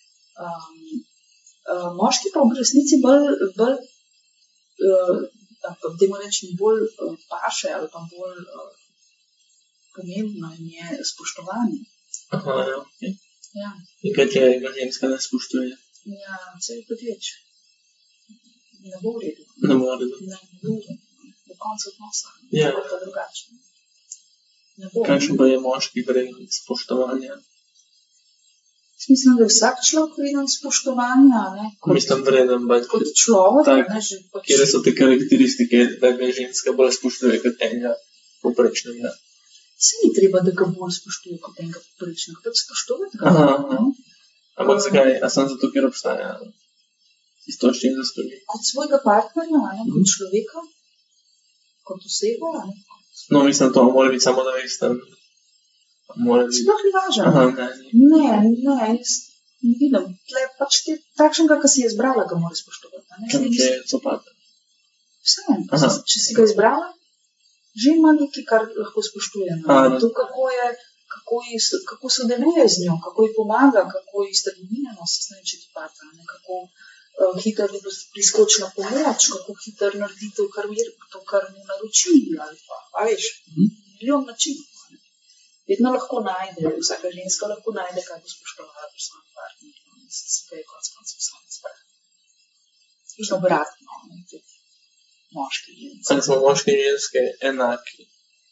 uh, moški pa v resnici bolj, bolj uh, dajmo reči, bolj uh, paše ali pa bolj uh, pomembno jim je spoštovanje. Aha, ja. Okay. Ja, In kaj če ga ženska ne spoštuje? ja, vse je kot reč. Ne bo v redu. Ne more. Da. Ne, ne bo v redu. Do konca odnosa. Ja. Bo pa drugače. Ne bo. Kakšen pa je moški vreden spoštovanja? Jaz mislim, da je vsak človek vreden spoštovanja, ne? Kot, Mislim vreden, pa kot človek, Tak. ne, že pač. kjer so te karakteristike, da ga ženska bolj spoštuje kot enega poprečnega? Se ni treba, da ga bolj spoštuje kot enega poprečnega, pač spoštovati ga. Aha, ne. aha. Ampak zakaj? A samo zato, ker obstaja isto, s čim zasluži? Kot svojega partnerja, a ne, kot Mhm. človeka, kot osebo, a ne. No, mislim, to mora biti samo navesten. Mora biti. Sploh ni važno. Aha, ne, ne. Ne, ne, jaz ne vidim. Tle pač te, takšnega, ki si je izbrala, ga mora spoštovati. a ne. Kam Zdaj če nis- je copata? Vseeno, Aha. če si ga izbrala, že ima nekaj, kar lahko spoštuje. ne. A, ne. To, kako, je, kako, ji so- kako sodeluje z njo, kako ji pomaga, kako ji strmine nosi, ne, če ti pata, ne, kako uh, hitro priskoči na pomoč, kako hitro naredi to, kar, mir, to, kar mu naroči. Ali pa, a veš, Mhm. milijon načinov. ne. Vedno lahko najde, vsaka ženska lahko najde, kaj bo spoštovala pri svojem partnerju. ne. Se se ga je konec koncev sama izbrala. In obratno, ne, tudi moški ženski. Ali smo moški in ženske enaki?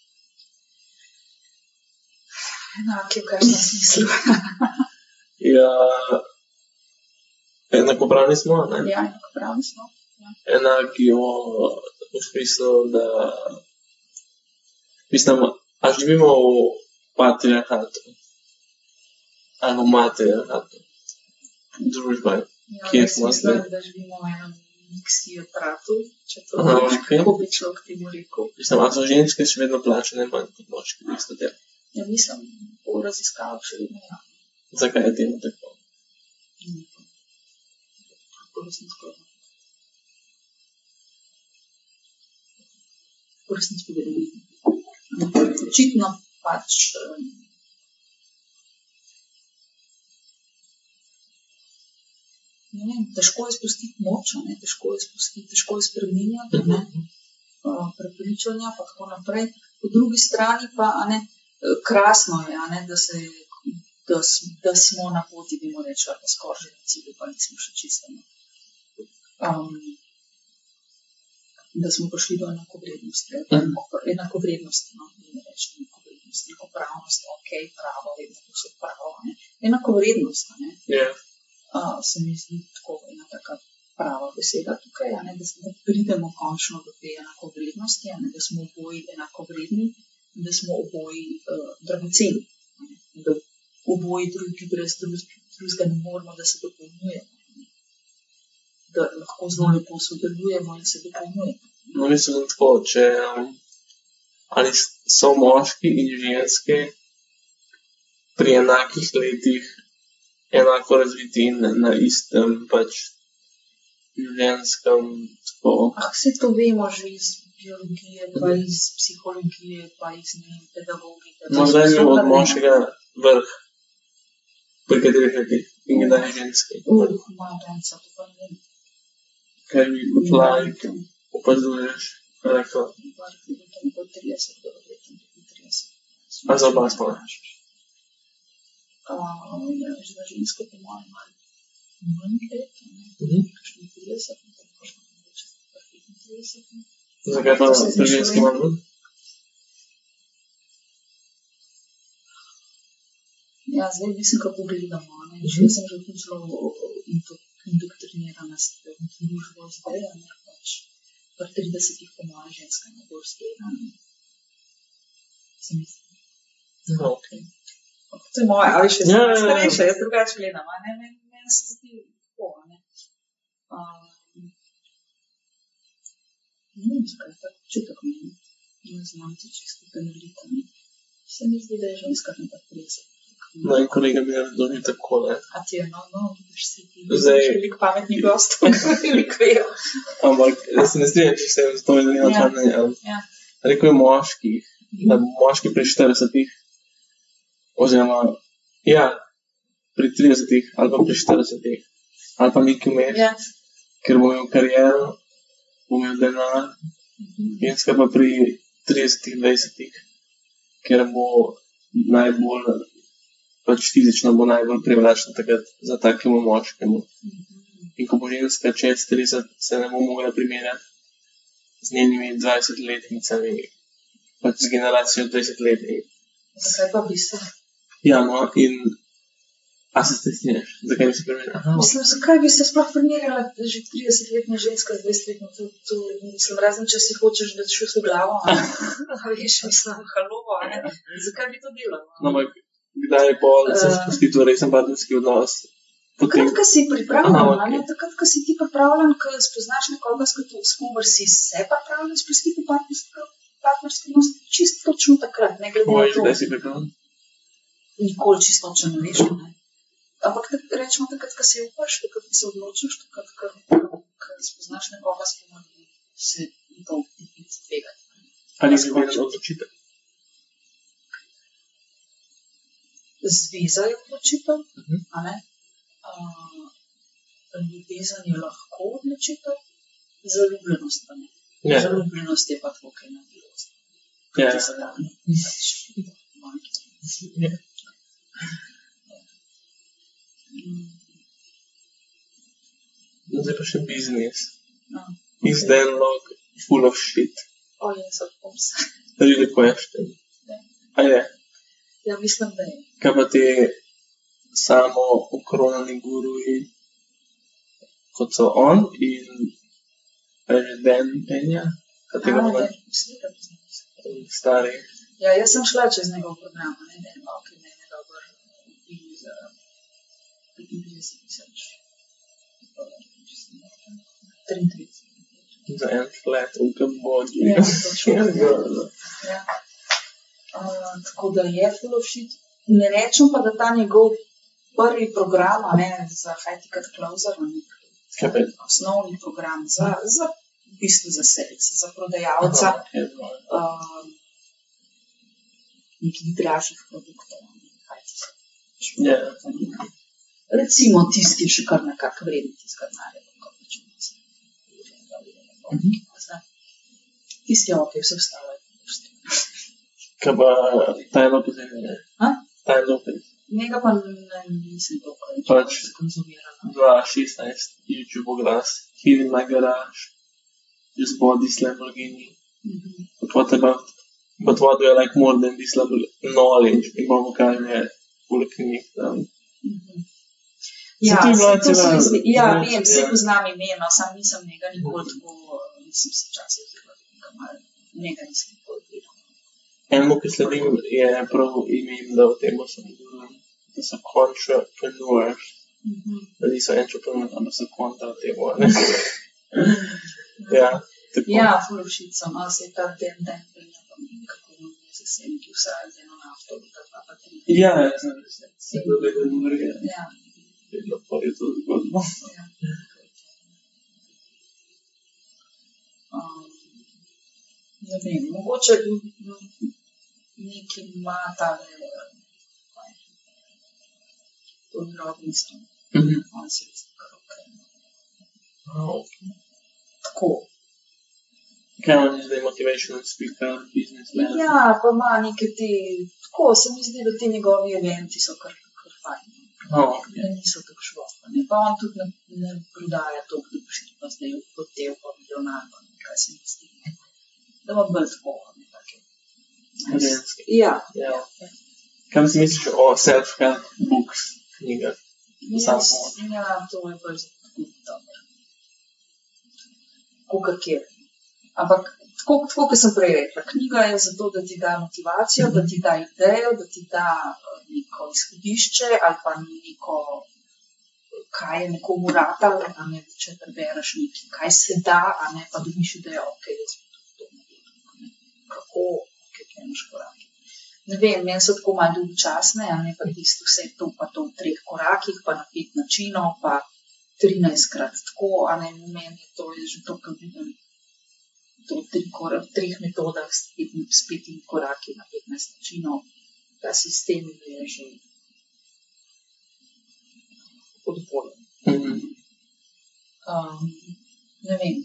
Enaki v kakšnem smislu. Ja, enakopravni smo, ne? Ja, enakopravni smo. Enaki v, v smislu, da mislim, a živimo v patriarhatu ali v matriarhatu družbe. Ja, Kje jaz smo mislim, zdaj? da živimo v enem miksijetratu, če to Aha, veš, okej. kako bi človek temu rekel. Mislim, a so ženske še vedno plačane manj kot moški v isto delo? Ja, mislim, po raziskavah še vedno ja. Zakaj je temu tako? Ni to. To res ni skladno. To res ni skladno. Očitno pač um, ne vem, težko je spustiti moč, a ne, težko je spustiti, težko je spreminjati, ne, uh, prepričanja pa tako naprej. Po drugi strani pa, a ne, eh, krasno je, a ne, da se, da, s- da smo na poti, bi mu reči, ali pa skoraj že na cilju, pa nismo še čisto. ne. Um, da smo prišli do enakovrednosti, ali pa Mhm. enako- enakovrednosti, no, bi mu reči, enakovrednost, enakopravnost, ok, pravo, vedno povsod pravo, a ne. Enakovrednost, a ne. Ja. Uh, se mi zdi tako ena taka prava beseda tukaj, a ne, da, s- da pridemo končno do te enakovrednosti, a ne, da smo oboji enakovredni in da smo oboji uh, dragoceni. a ne. da oboji drugi brez drugega ne moramo, da se dopolnjujemo. Da lahko zelo lepo sodelujemo in se dopolnjujemo. No, mislim tako, če um, ali so moški in ženske pri enakih letih enako razviti in na istem pač življenjskem tako. Ah, vse to vemo že iz biologije, pa iz psihologije, pa iz ne, pedagogike. No, zdaj je od moškega vrh, pri katerih letih in kdaj je ženski. Uh, moja danca, to pa ne vem. Kaj mi kot laik opazuješ, rekla? Vrh je tam po trideset, do leta trideset. A za oba spola? Uh, ja, že za žensko po mojem malo manj let, ne? Mhm. Kakšni trideset, ne? petintrideset. Zakaj pa pri ženski manj? Ja, zdaj mislim, kako gledamo, ne? Že jaz sem že tudi zelo indoktrinirana s tem družbo zdaj, ne? Pač pri tridesetih po mojem ženska ne bolj zgleda, ne? Se mi zdi. No, okej. To je moje, ali še Ja, sem ja, ja. starejša, jaz drugače gledam, a ne? Meni meni se zdi tako, a ne? Um, ne vem, zakaj je tako občutek meni. Ne znam ti čisto temeljito, ne? Se mi zdi, da je ženska ne pa trideset. No, in kolega mi je razložil tako, ne. A ti je, no, no, vidiš si ti, Zdaj- vidiš veliko pametnih gostov, veliko vejo. Ampak jaz se ne strinjam, če se z to izvedeno Ja. črnenje. Ja. Rekel je moških, da moški pri štiridesetih, oziroma, ja, pri tridesetih ali pa pri štiridesetih, ali pa nekaj vmes, Ja. ker bo imel kariero, bo imel denar, ženska pa pri tridesetih, dvajsetih, ker bo najbolj, pač fizično bo najbolj privlačna takrat za takemu moškemu. In ko bo ženska čez trideset, se ne bo mogla primerjati z njenimi dvajsetletnicami, pač z generacijo dvajsetletnih. Zakaj pa bi se? Ja, no, in a se te strinjaš? Zakaj bi se primerjala? Aha, Mislim, zakaj bi se sploh primerjala že tridesetletna ženska z dvajsetletno? To, to, mislim, razen če si hočeš, da ti šus v glavo, a ne? A veš, mislim, halo, a ne? Zakaj bi to delala? no, ampak kdaj je pol se Eh. spustiti v resen partnerski odnos? Potem, Takrat, ko si pripravljen, Aha, a ne? Takrat, ko si ti pripravljen, ko spoznaš nekoga, s kato- s komer si se pripravljen spustiti v partnersko- partnerski odnos, čisto točno takrat, ne glede na poveš, to. kdaj si pripravljen? Nikoli čisto točno ne veš, ne. Ampak tak, rečemo takrat, ko se upaš, takrat, ko se odločiš, takrat, ko, ko spoznaš nekoga, s komer se to tvegati. Ali si vedel odločitev? Zveza je odločitev, Mhm. a ne? Uh, ljubezen je lahko odločitev, zaljubljenost pa ne. Ja, Zaljubljenost je pa tako, kaj nabilost. ja. Ja. Zdaj pa še biznis. No. Is then log full of shit. O, jaz odpom se. Really question. Ja. A je? Ja, mislim, da je. Kaj pa te samo okronani guruji, kot so on in a je že Dan Penja, katega A, ima ne, vsi ga poznam. stari. Ja, jaz sem šla čez njegov program, ne, da je malo, ki me je dober in za petintrideset tisoč. triintrideset. Za en flat v Kambodži. Ja, točno. Ja, Ja. ja. Ja. Uh, tako da je full of shit. Ne rečem pa, da ta njegov prvi program, a ne, za high ticket closer, a ne, Kaj pa je? osnovni program za, za v bistvu za sales, za prodajalca Aha, okay, no. uh, nekih dražjih produktov. a ne, kaj ti se- Ja. Recimo tisti je še kar nekako vreden tistega denarja. kot računa se. Zdaj, Tisti je ok, vse ostalo je pusti. Kaj pa tajno pozemlje? A? Tajno opet. Njega pa ne, nisem toliko Pač. konzumirala. dva šestnajst YouTube oglas. Here in my garage. Just bought this Lamborghini. Mhm. But what about, but what do I like more than this Lamborghini? Knowledge. In bomo kaže full knjig tam. Mhm. Se Ja, to je bila saj to se cela- mi zdi. Ja, ja, vem, vse ja. poznam imena, sam nisem njega nikoli tako, nisem se včasih vzela, nekaj malo, njega nisem nikoli gledala. Enemu, ki sledim, je prav ime jim dal temu sem guru. da so entrepreneurs, Mhm. da niso entrepreneurs, ampak so kontra tega, ne. Ja, tako. Ja, ful všeč sem, a se je ta den den pelja, pa ne vem, kako on je za vse neki vsaj z eno nafto, da dva pa tri. Ja, ja, sem res, se je bilo vedno umrje, Ja, je bilo pa je to zgodbo. ja. Um, ne vem, mogoče m, neki ima tale, kaj, Tony Robinson, Mhm. on se zdi kar okej. Oh. Tako. Kaj on je zdaj motivational speaker, businessman? Ja, pa ima neke te, tako se mi zdi, da ti njegovi eventi so kar, kar fajn. Oh, Da niso tako šlopa. Ne? Pa on tudi ne, ne prodaja to, da boš ti pa zdaj hotel, pa milijonar, pa ne, kaj se mi zdi. Ne? Da ima bolj tako, ne, take. Ženski. Ja. Ja. Kaj si misliš o self-help books, knjigah? Sam Jaz, pomoč. ja, to je bolj dobro. Kakor kjer. Ampak, tako, tako kot sem prej rekla, knjiga je zato, da ti da motivacijo, da ti da idejo, da ti da eh, neko izhodišče ali pa neko, kaj je nekomu ratalo, a ne, če prebereš nekaj, kaj se da, a ne, pa dobiš idejo, ok, jaz bi tudi to naredil, a ne, kako, ok, kaj imaš korake. Ne vem, meni so tako malo dolgočasne, a ne, pa tisto vse to, pa to v treh korakih, pa na pet načinov, pa trinajstkrat tako, a ne, meni je to je že to, kar vidim, to v tri korak, treh metodah s, pet, s petimi koraki na petnajst načinov. Ta sistem je že odporen. Mhm. Um, ne vem.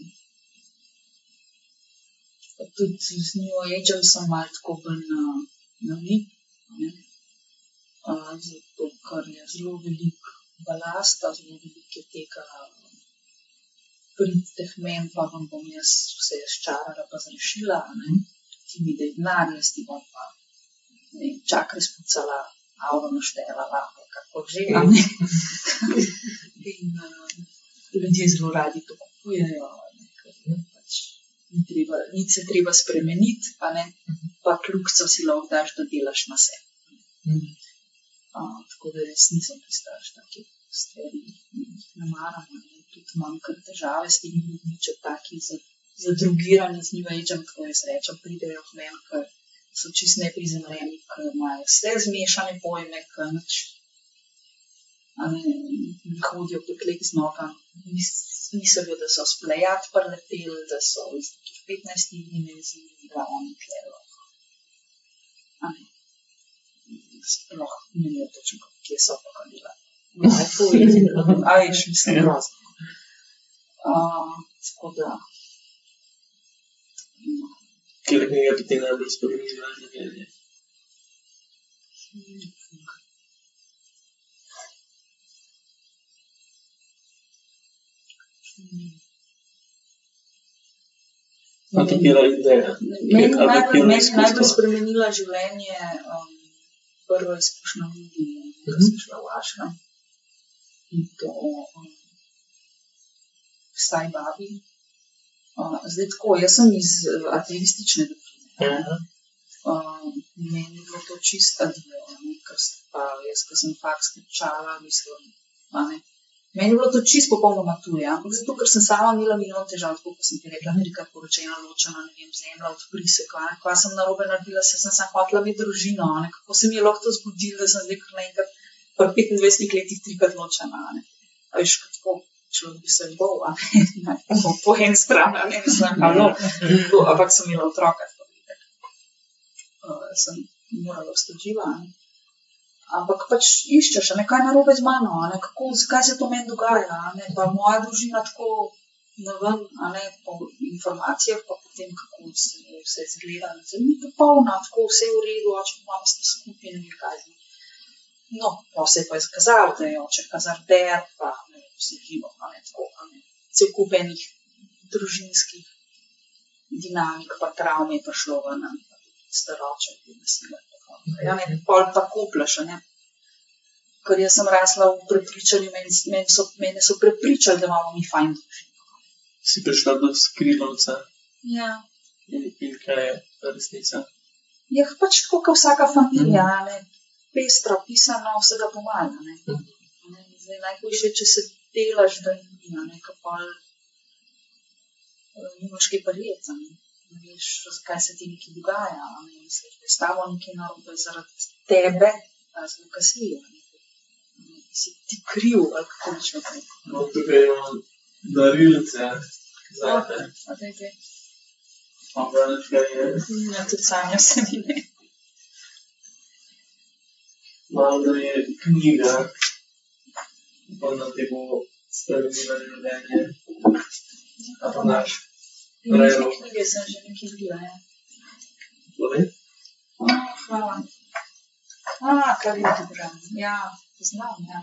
Pa tudi z New Age-em sem malo tako bolj na, na vid, ne. Uh, zato, ker je zelo velik balasta, zelo velik je tega pridite k meni, pa vam bom jaz vse ščarala pa zrešila, ne. Ti mi daj denar, jaz ti bom pa ne, čakre spucala, avro naštela, lahko, kako že, a ne. In uh, ljudje zelo radi to kupujejo, ne, ker je pač ni treba, nič se treba spremeniti, a ne, pa kljukco si lahko daš, da delaš na sebi. Mhm. Uh, tako da jaz nisem pristaš takih stvari, jih ne maram, ne. Tudi imam kar težave s temi ljudmi, če taki zadrogirani z New Age-em, tako jaz rečem, pridejo k meni, ker so čist neprizemljeni, ker imajo vse zmešane pojme, ker nič, a ne, ne hodijo potlek z nogam, mis- mislijo, da so splejat preleteli, da so iz nekih petnajstih dimenzij, da oni tlelo. A ne, sploh ne vejo točno, kje so pa kaj delati. Aj, fuj, a veš, mislim, grozno. Uh, tako da, no. Katera knjiga bi ti najbolj spremenila življenje? A katera ideja? Meni Ali najbolj, katero meni izkustvo? najbolj spremenila življenje um, prva izkušnja v Indiji, ko Mhm. sem šla v Ašram. In to um, Sai Babi. Uh, zdaj tako, jaz sem iz uh, ateistične družine. Aha. Uh, meni je bilo to čist adijo, ne, ker sem pa jaz, ko sem faks končala, mislim, a ne. Meni je bilo to čist popolnoma tuje, ampak zato, ker sem sama imela milijon težav, tako kot sem ti rekla, Amerika poročena, ločena, ne vem, zemlja od priseka, ne, kva sem narobe naredila, se sem samo hotela imeti družino, ne, kako se mi je lahko to zgodilo, da sem zdaj kar naenkrat pri petindvajsetih letih trikrat ločena, ne. A veš, kot tako človek bi se bol, a ne, ne, po, po eni strani, a ne, mislim, halo, tako, ampak sem imela otroka, tako itak. Uh, sem morala ostati živa, ne. Ampak pač iščeš, a ne, kaj narobe z mano, a ne, kako, zakaj se to meni dogaja, a ne, pa moja družina tako naven, a ne, po informacijah, pa potem, kako se vse zgleda, ne, zelo ni popolna, tako vse je v redu, oče pa mama sta skupaj, ne vem kaj. No, pa se je pa izkazalo, da je oče hazarder, pa ne, vse živo, a ne, tako, a ne, cel kup enih družinskih dinamik, pa travm je prišlo ven, a ne, pa tudi staroče, ki je nasilje. Ja, ne, pol pa kupljaš, a ne. Ker jaz sem rasla v prepričanju, meni, meni, so, meni so prepričali, da imamo mi fajn družino. Si prišla do skrivnovca Ja. in, in kaj je resnica? Je pač tako, kot vsaka familija, a ne. pestro pisano, vsega pomaga. Ne? Ne, zdaj, najhujše, če se delaš, da ni, ne, kapal nimaš kaj prijeti, ne. Ne veš, kaj se ti nekaj dogaja, ne misliš, da je s tabo nekaj narobe zaradi tebe, razlog, kaj si, ne. Ne, si ti kriv, ali kako biš naprej. No, tukaj imam darilce zate. A daj, daj. Ampak več kaj je. Ja, tudi sanja se mi ne. Malo, da je knjiga, pa da te bo spremenila življenje. A pa naš. Nekaj knjige sem že nekaj videla, ja. Povej? Oh, hvala. A, kar je dobro. Ja, znam, ja.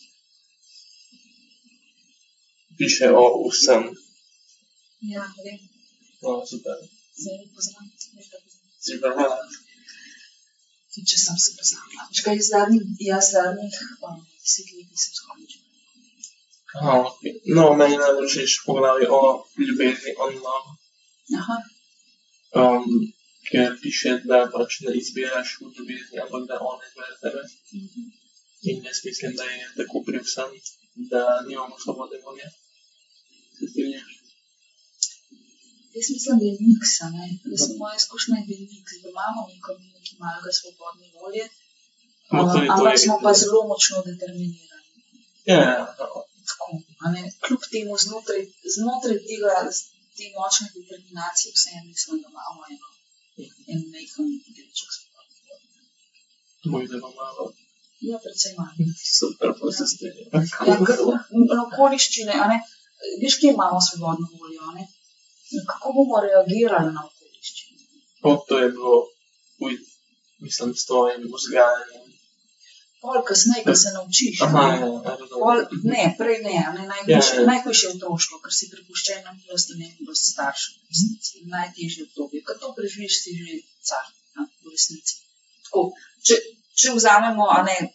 Piše o vsem. Ja, vem. No, super. Zdaj ne poznam. Veš, da poznam. Si prebrala? Tudi če sem se poznala. Veš kaj, zadnjih, jaz zadnjih um, deset let nisem skončila. Aha, ok. No, meni najbolj všeč poglavje o ljubezni online. Aha. Um, ker piše, da pač ne izbiraš v ljubezni, ampak da on izbere tebe. Mhm. In jaz mislim, da je tako pri vsem, da nimamo svobode volje. Se strinjaš? Jaz mislim, da je miks, a ne. Da so moje izkušnje, da je miks, da imamo neko nekaj malega svobodne volje, No, tudi to ampak je- smo pa zelo močno determinirani. Ja, ja, ja. Tako, a ne. Kljub temu znotraj, znotraj tega, te močne determinacije, vseeno mislim, da imamo eno, en majhen delček svobodne volje. Moj zelo malo. Ja, predvsem malo. Super, pa se strinjam. Ja, ker v- v okoliščine, a ne, veš, kje imamo svobodno voljo, a ne? Kako bomo reagirali na okoliščine? O, to je bilo, uj, mislim, s tvojim vzgajanjem. Pol kasneje, ko se naučiš. a Aha, ne. ja, ja, Pol, razumem. ne, prej ne, a ne, najhujše, Ja, ja. najhujše je otroštvo, ker si prepuščen na milost in nemilost staršev v resnici. Najtežje obdobje. Ko to preživiš, si že car, a, v resnici. Tako, če, če vzamemo, a ne,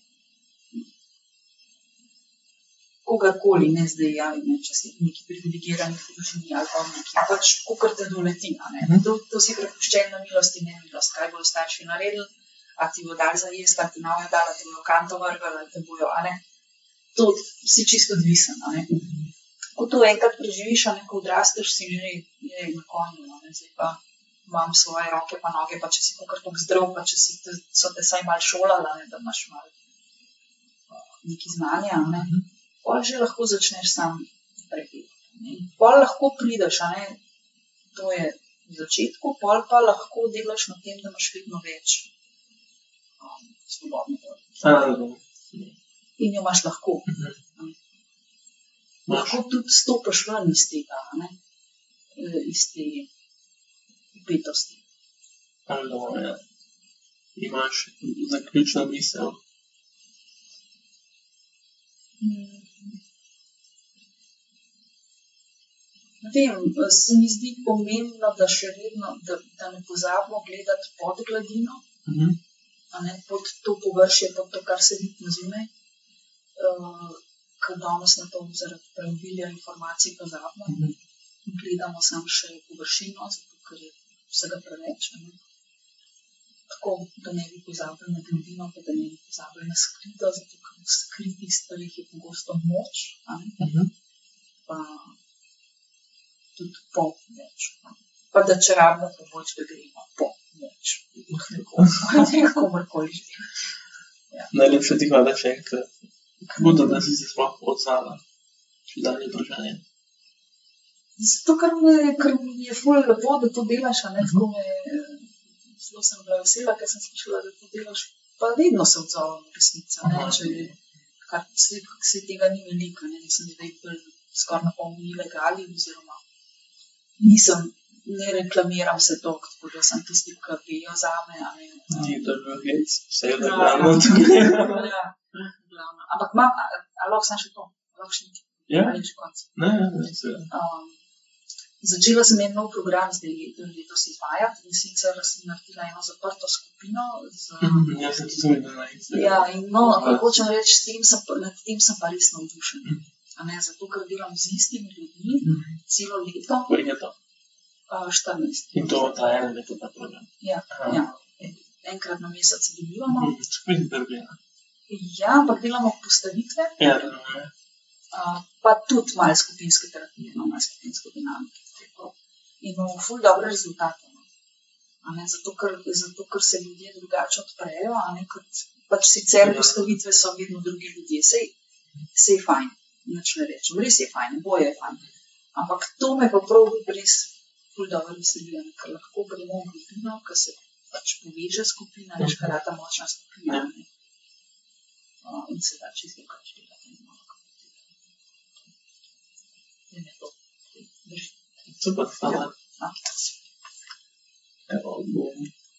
kogarkoli, ne zdaj, ja, ne, če si neki privilegirani v družini ali pa neki, pač kakor te doleti, a ne. To, to si prepuščen na milost in nemilost. Kaj bodo starši naredili? A ti bo dal za jesti, a ti ne bojo dal, a ti bojo kanto vrgli, ali te bojo, a ne. To si čisto odvisen, a ne. Ko to enkrat preživiš, a ne, ko odrasteš, si že je, na konju, a ne. Zdaj pa imam svoje roke pa noge, pa če si kakor toliko zdrav, pa če si te, so te saj malo šolali, a ne, da imaš malo uh, nekaj znanja, a ne. Pol že lahko začneš sam predelati. Pol lahko prideš, a ne, to je v začetku, pol pa lahko delaš na tem, da imaš vedno več um, svobodne volje. A, razumem. In jo imaš lahko. Mhm. Imaš. Lahko tudi stopiš ven iz tega, a ne, E, iz te upetosti. Razumem, ja. Imaš zaključno misel. Mm. Ne vem, se mi zdi pomembno, da še vedno, da, da ne pozabimo gledati pod gladino, Mhm. a ne pod to površje, pod to, kar se vidi na zunaj. Uh, ker danes na to zaradi preobilja informacij pozabimo. Mhm. Gledamo samo še površino, zato ker je vsega preveč. a Ne? Tako, da ne bi pozabili na globino, pa da ne bi pozabili na skrito, zato ker v skritih stvarih je pogosto moč, a ne? Mhm. Pa tudi po moč. a ne. Pa da če rabimo pomoč, da gremo po moč. Komorkoli že. Najlepša ti hvala še enkrat. Kako to, da si se sploh odzvala? Še dalje vprašanje. Zato, ker, me, ker mi je ful lepo, da to delaš, a ne, tako me, zelo sem bila vesela, ker sem slišala, da to delaš, pa vedno se odzovem v resnici, a ne, Aha. če, kar se, se tega ni veliko, ne, nisem zdaj bolj skoraj na pol ilegali, oziroma nisem, ne reklamiram se toliko, tako da sem tisti, ki vejo zame, a ne. Ni to bil hec, vse je Ja, legalno. ja, glavno. Ampak imam, a, a lahko sem še to, lahko še nekaj, Ja, ali že konc. ne, ne, ne, seveda. Um, začela sem en nov program zdaj letos izvajati in sicer sem naredila eno zaprto skupino. Z, Mhm, jaz sem tudi videl na Instagramu. ja, in no, hočem reči, s tem sem, pa- nad tem sem pa res navdušena. A ne, zato, ker delam z istimi ljudmi Mhm. celo leto, Koliko je to? uh, štirinajst. In to ta ena leta ta program. Ja, Aha. ja. enkrat na mesec se dobivamo. Spet terapija. Ja, ampak delamo postavitve, Ja, ne. uh, pa tudi malo skupinske terapije, no, malo skupinske dinamike. Tako. In imamo ful dobre rezultate. No. A ne, zato, ker, zato, ker se ljudje drugače odprejo, a ne, kot pač sicer postavitve so vedno drugi ljudje. Sej, sej je fajn, nič ne rečem, res je fajn, boje je fajn. Ampak to me pa prav res ful dobro veseluje, ker lahko gremo v grupino, ker se pač poveže skupina, veš, kar je ta močna skupina. Ne. Uh, in se da čisto drugače delati. In je to. Super, hvala. Ja. Evo, bom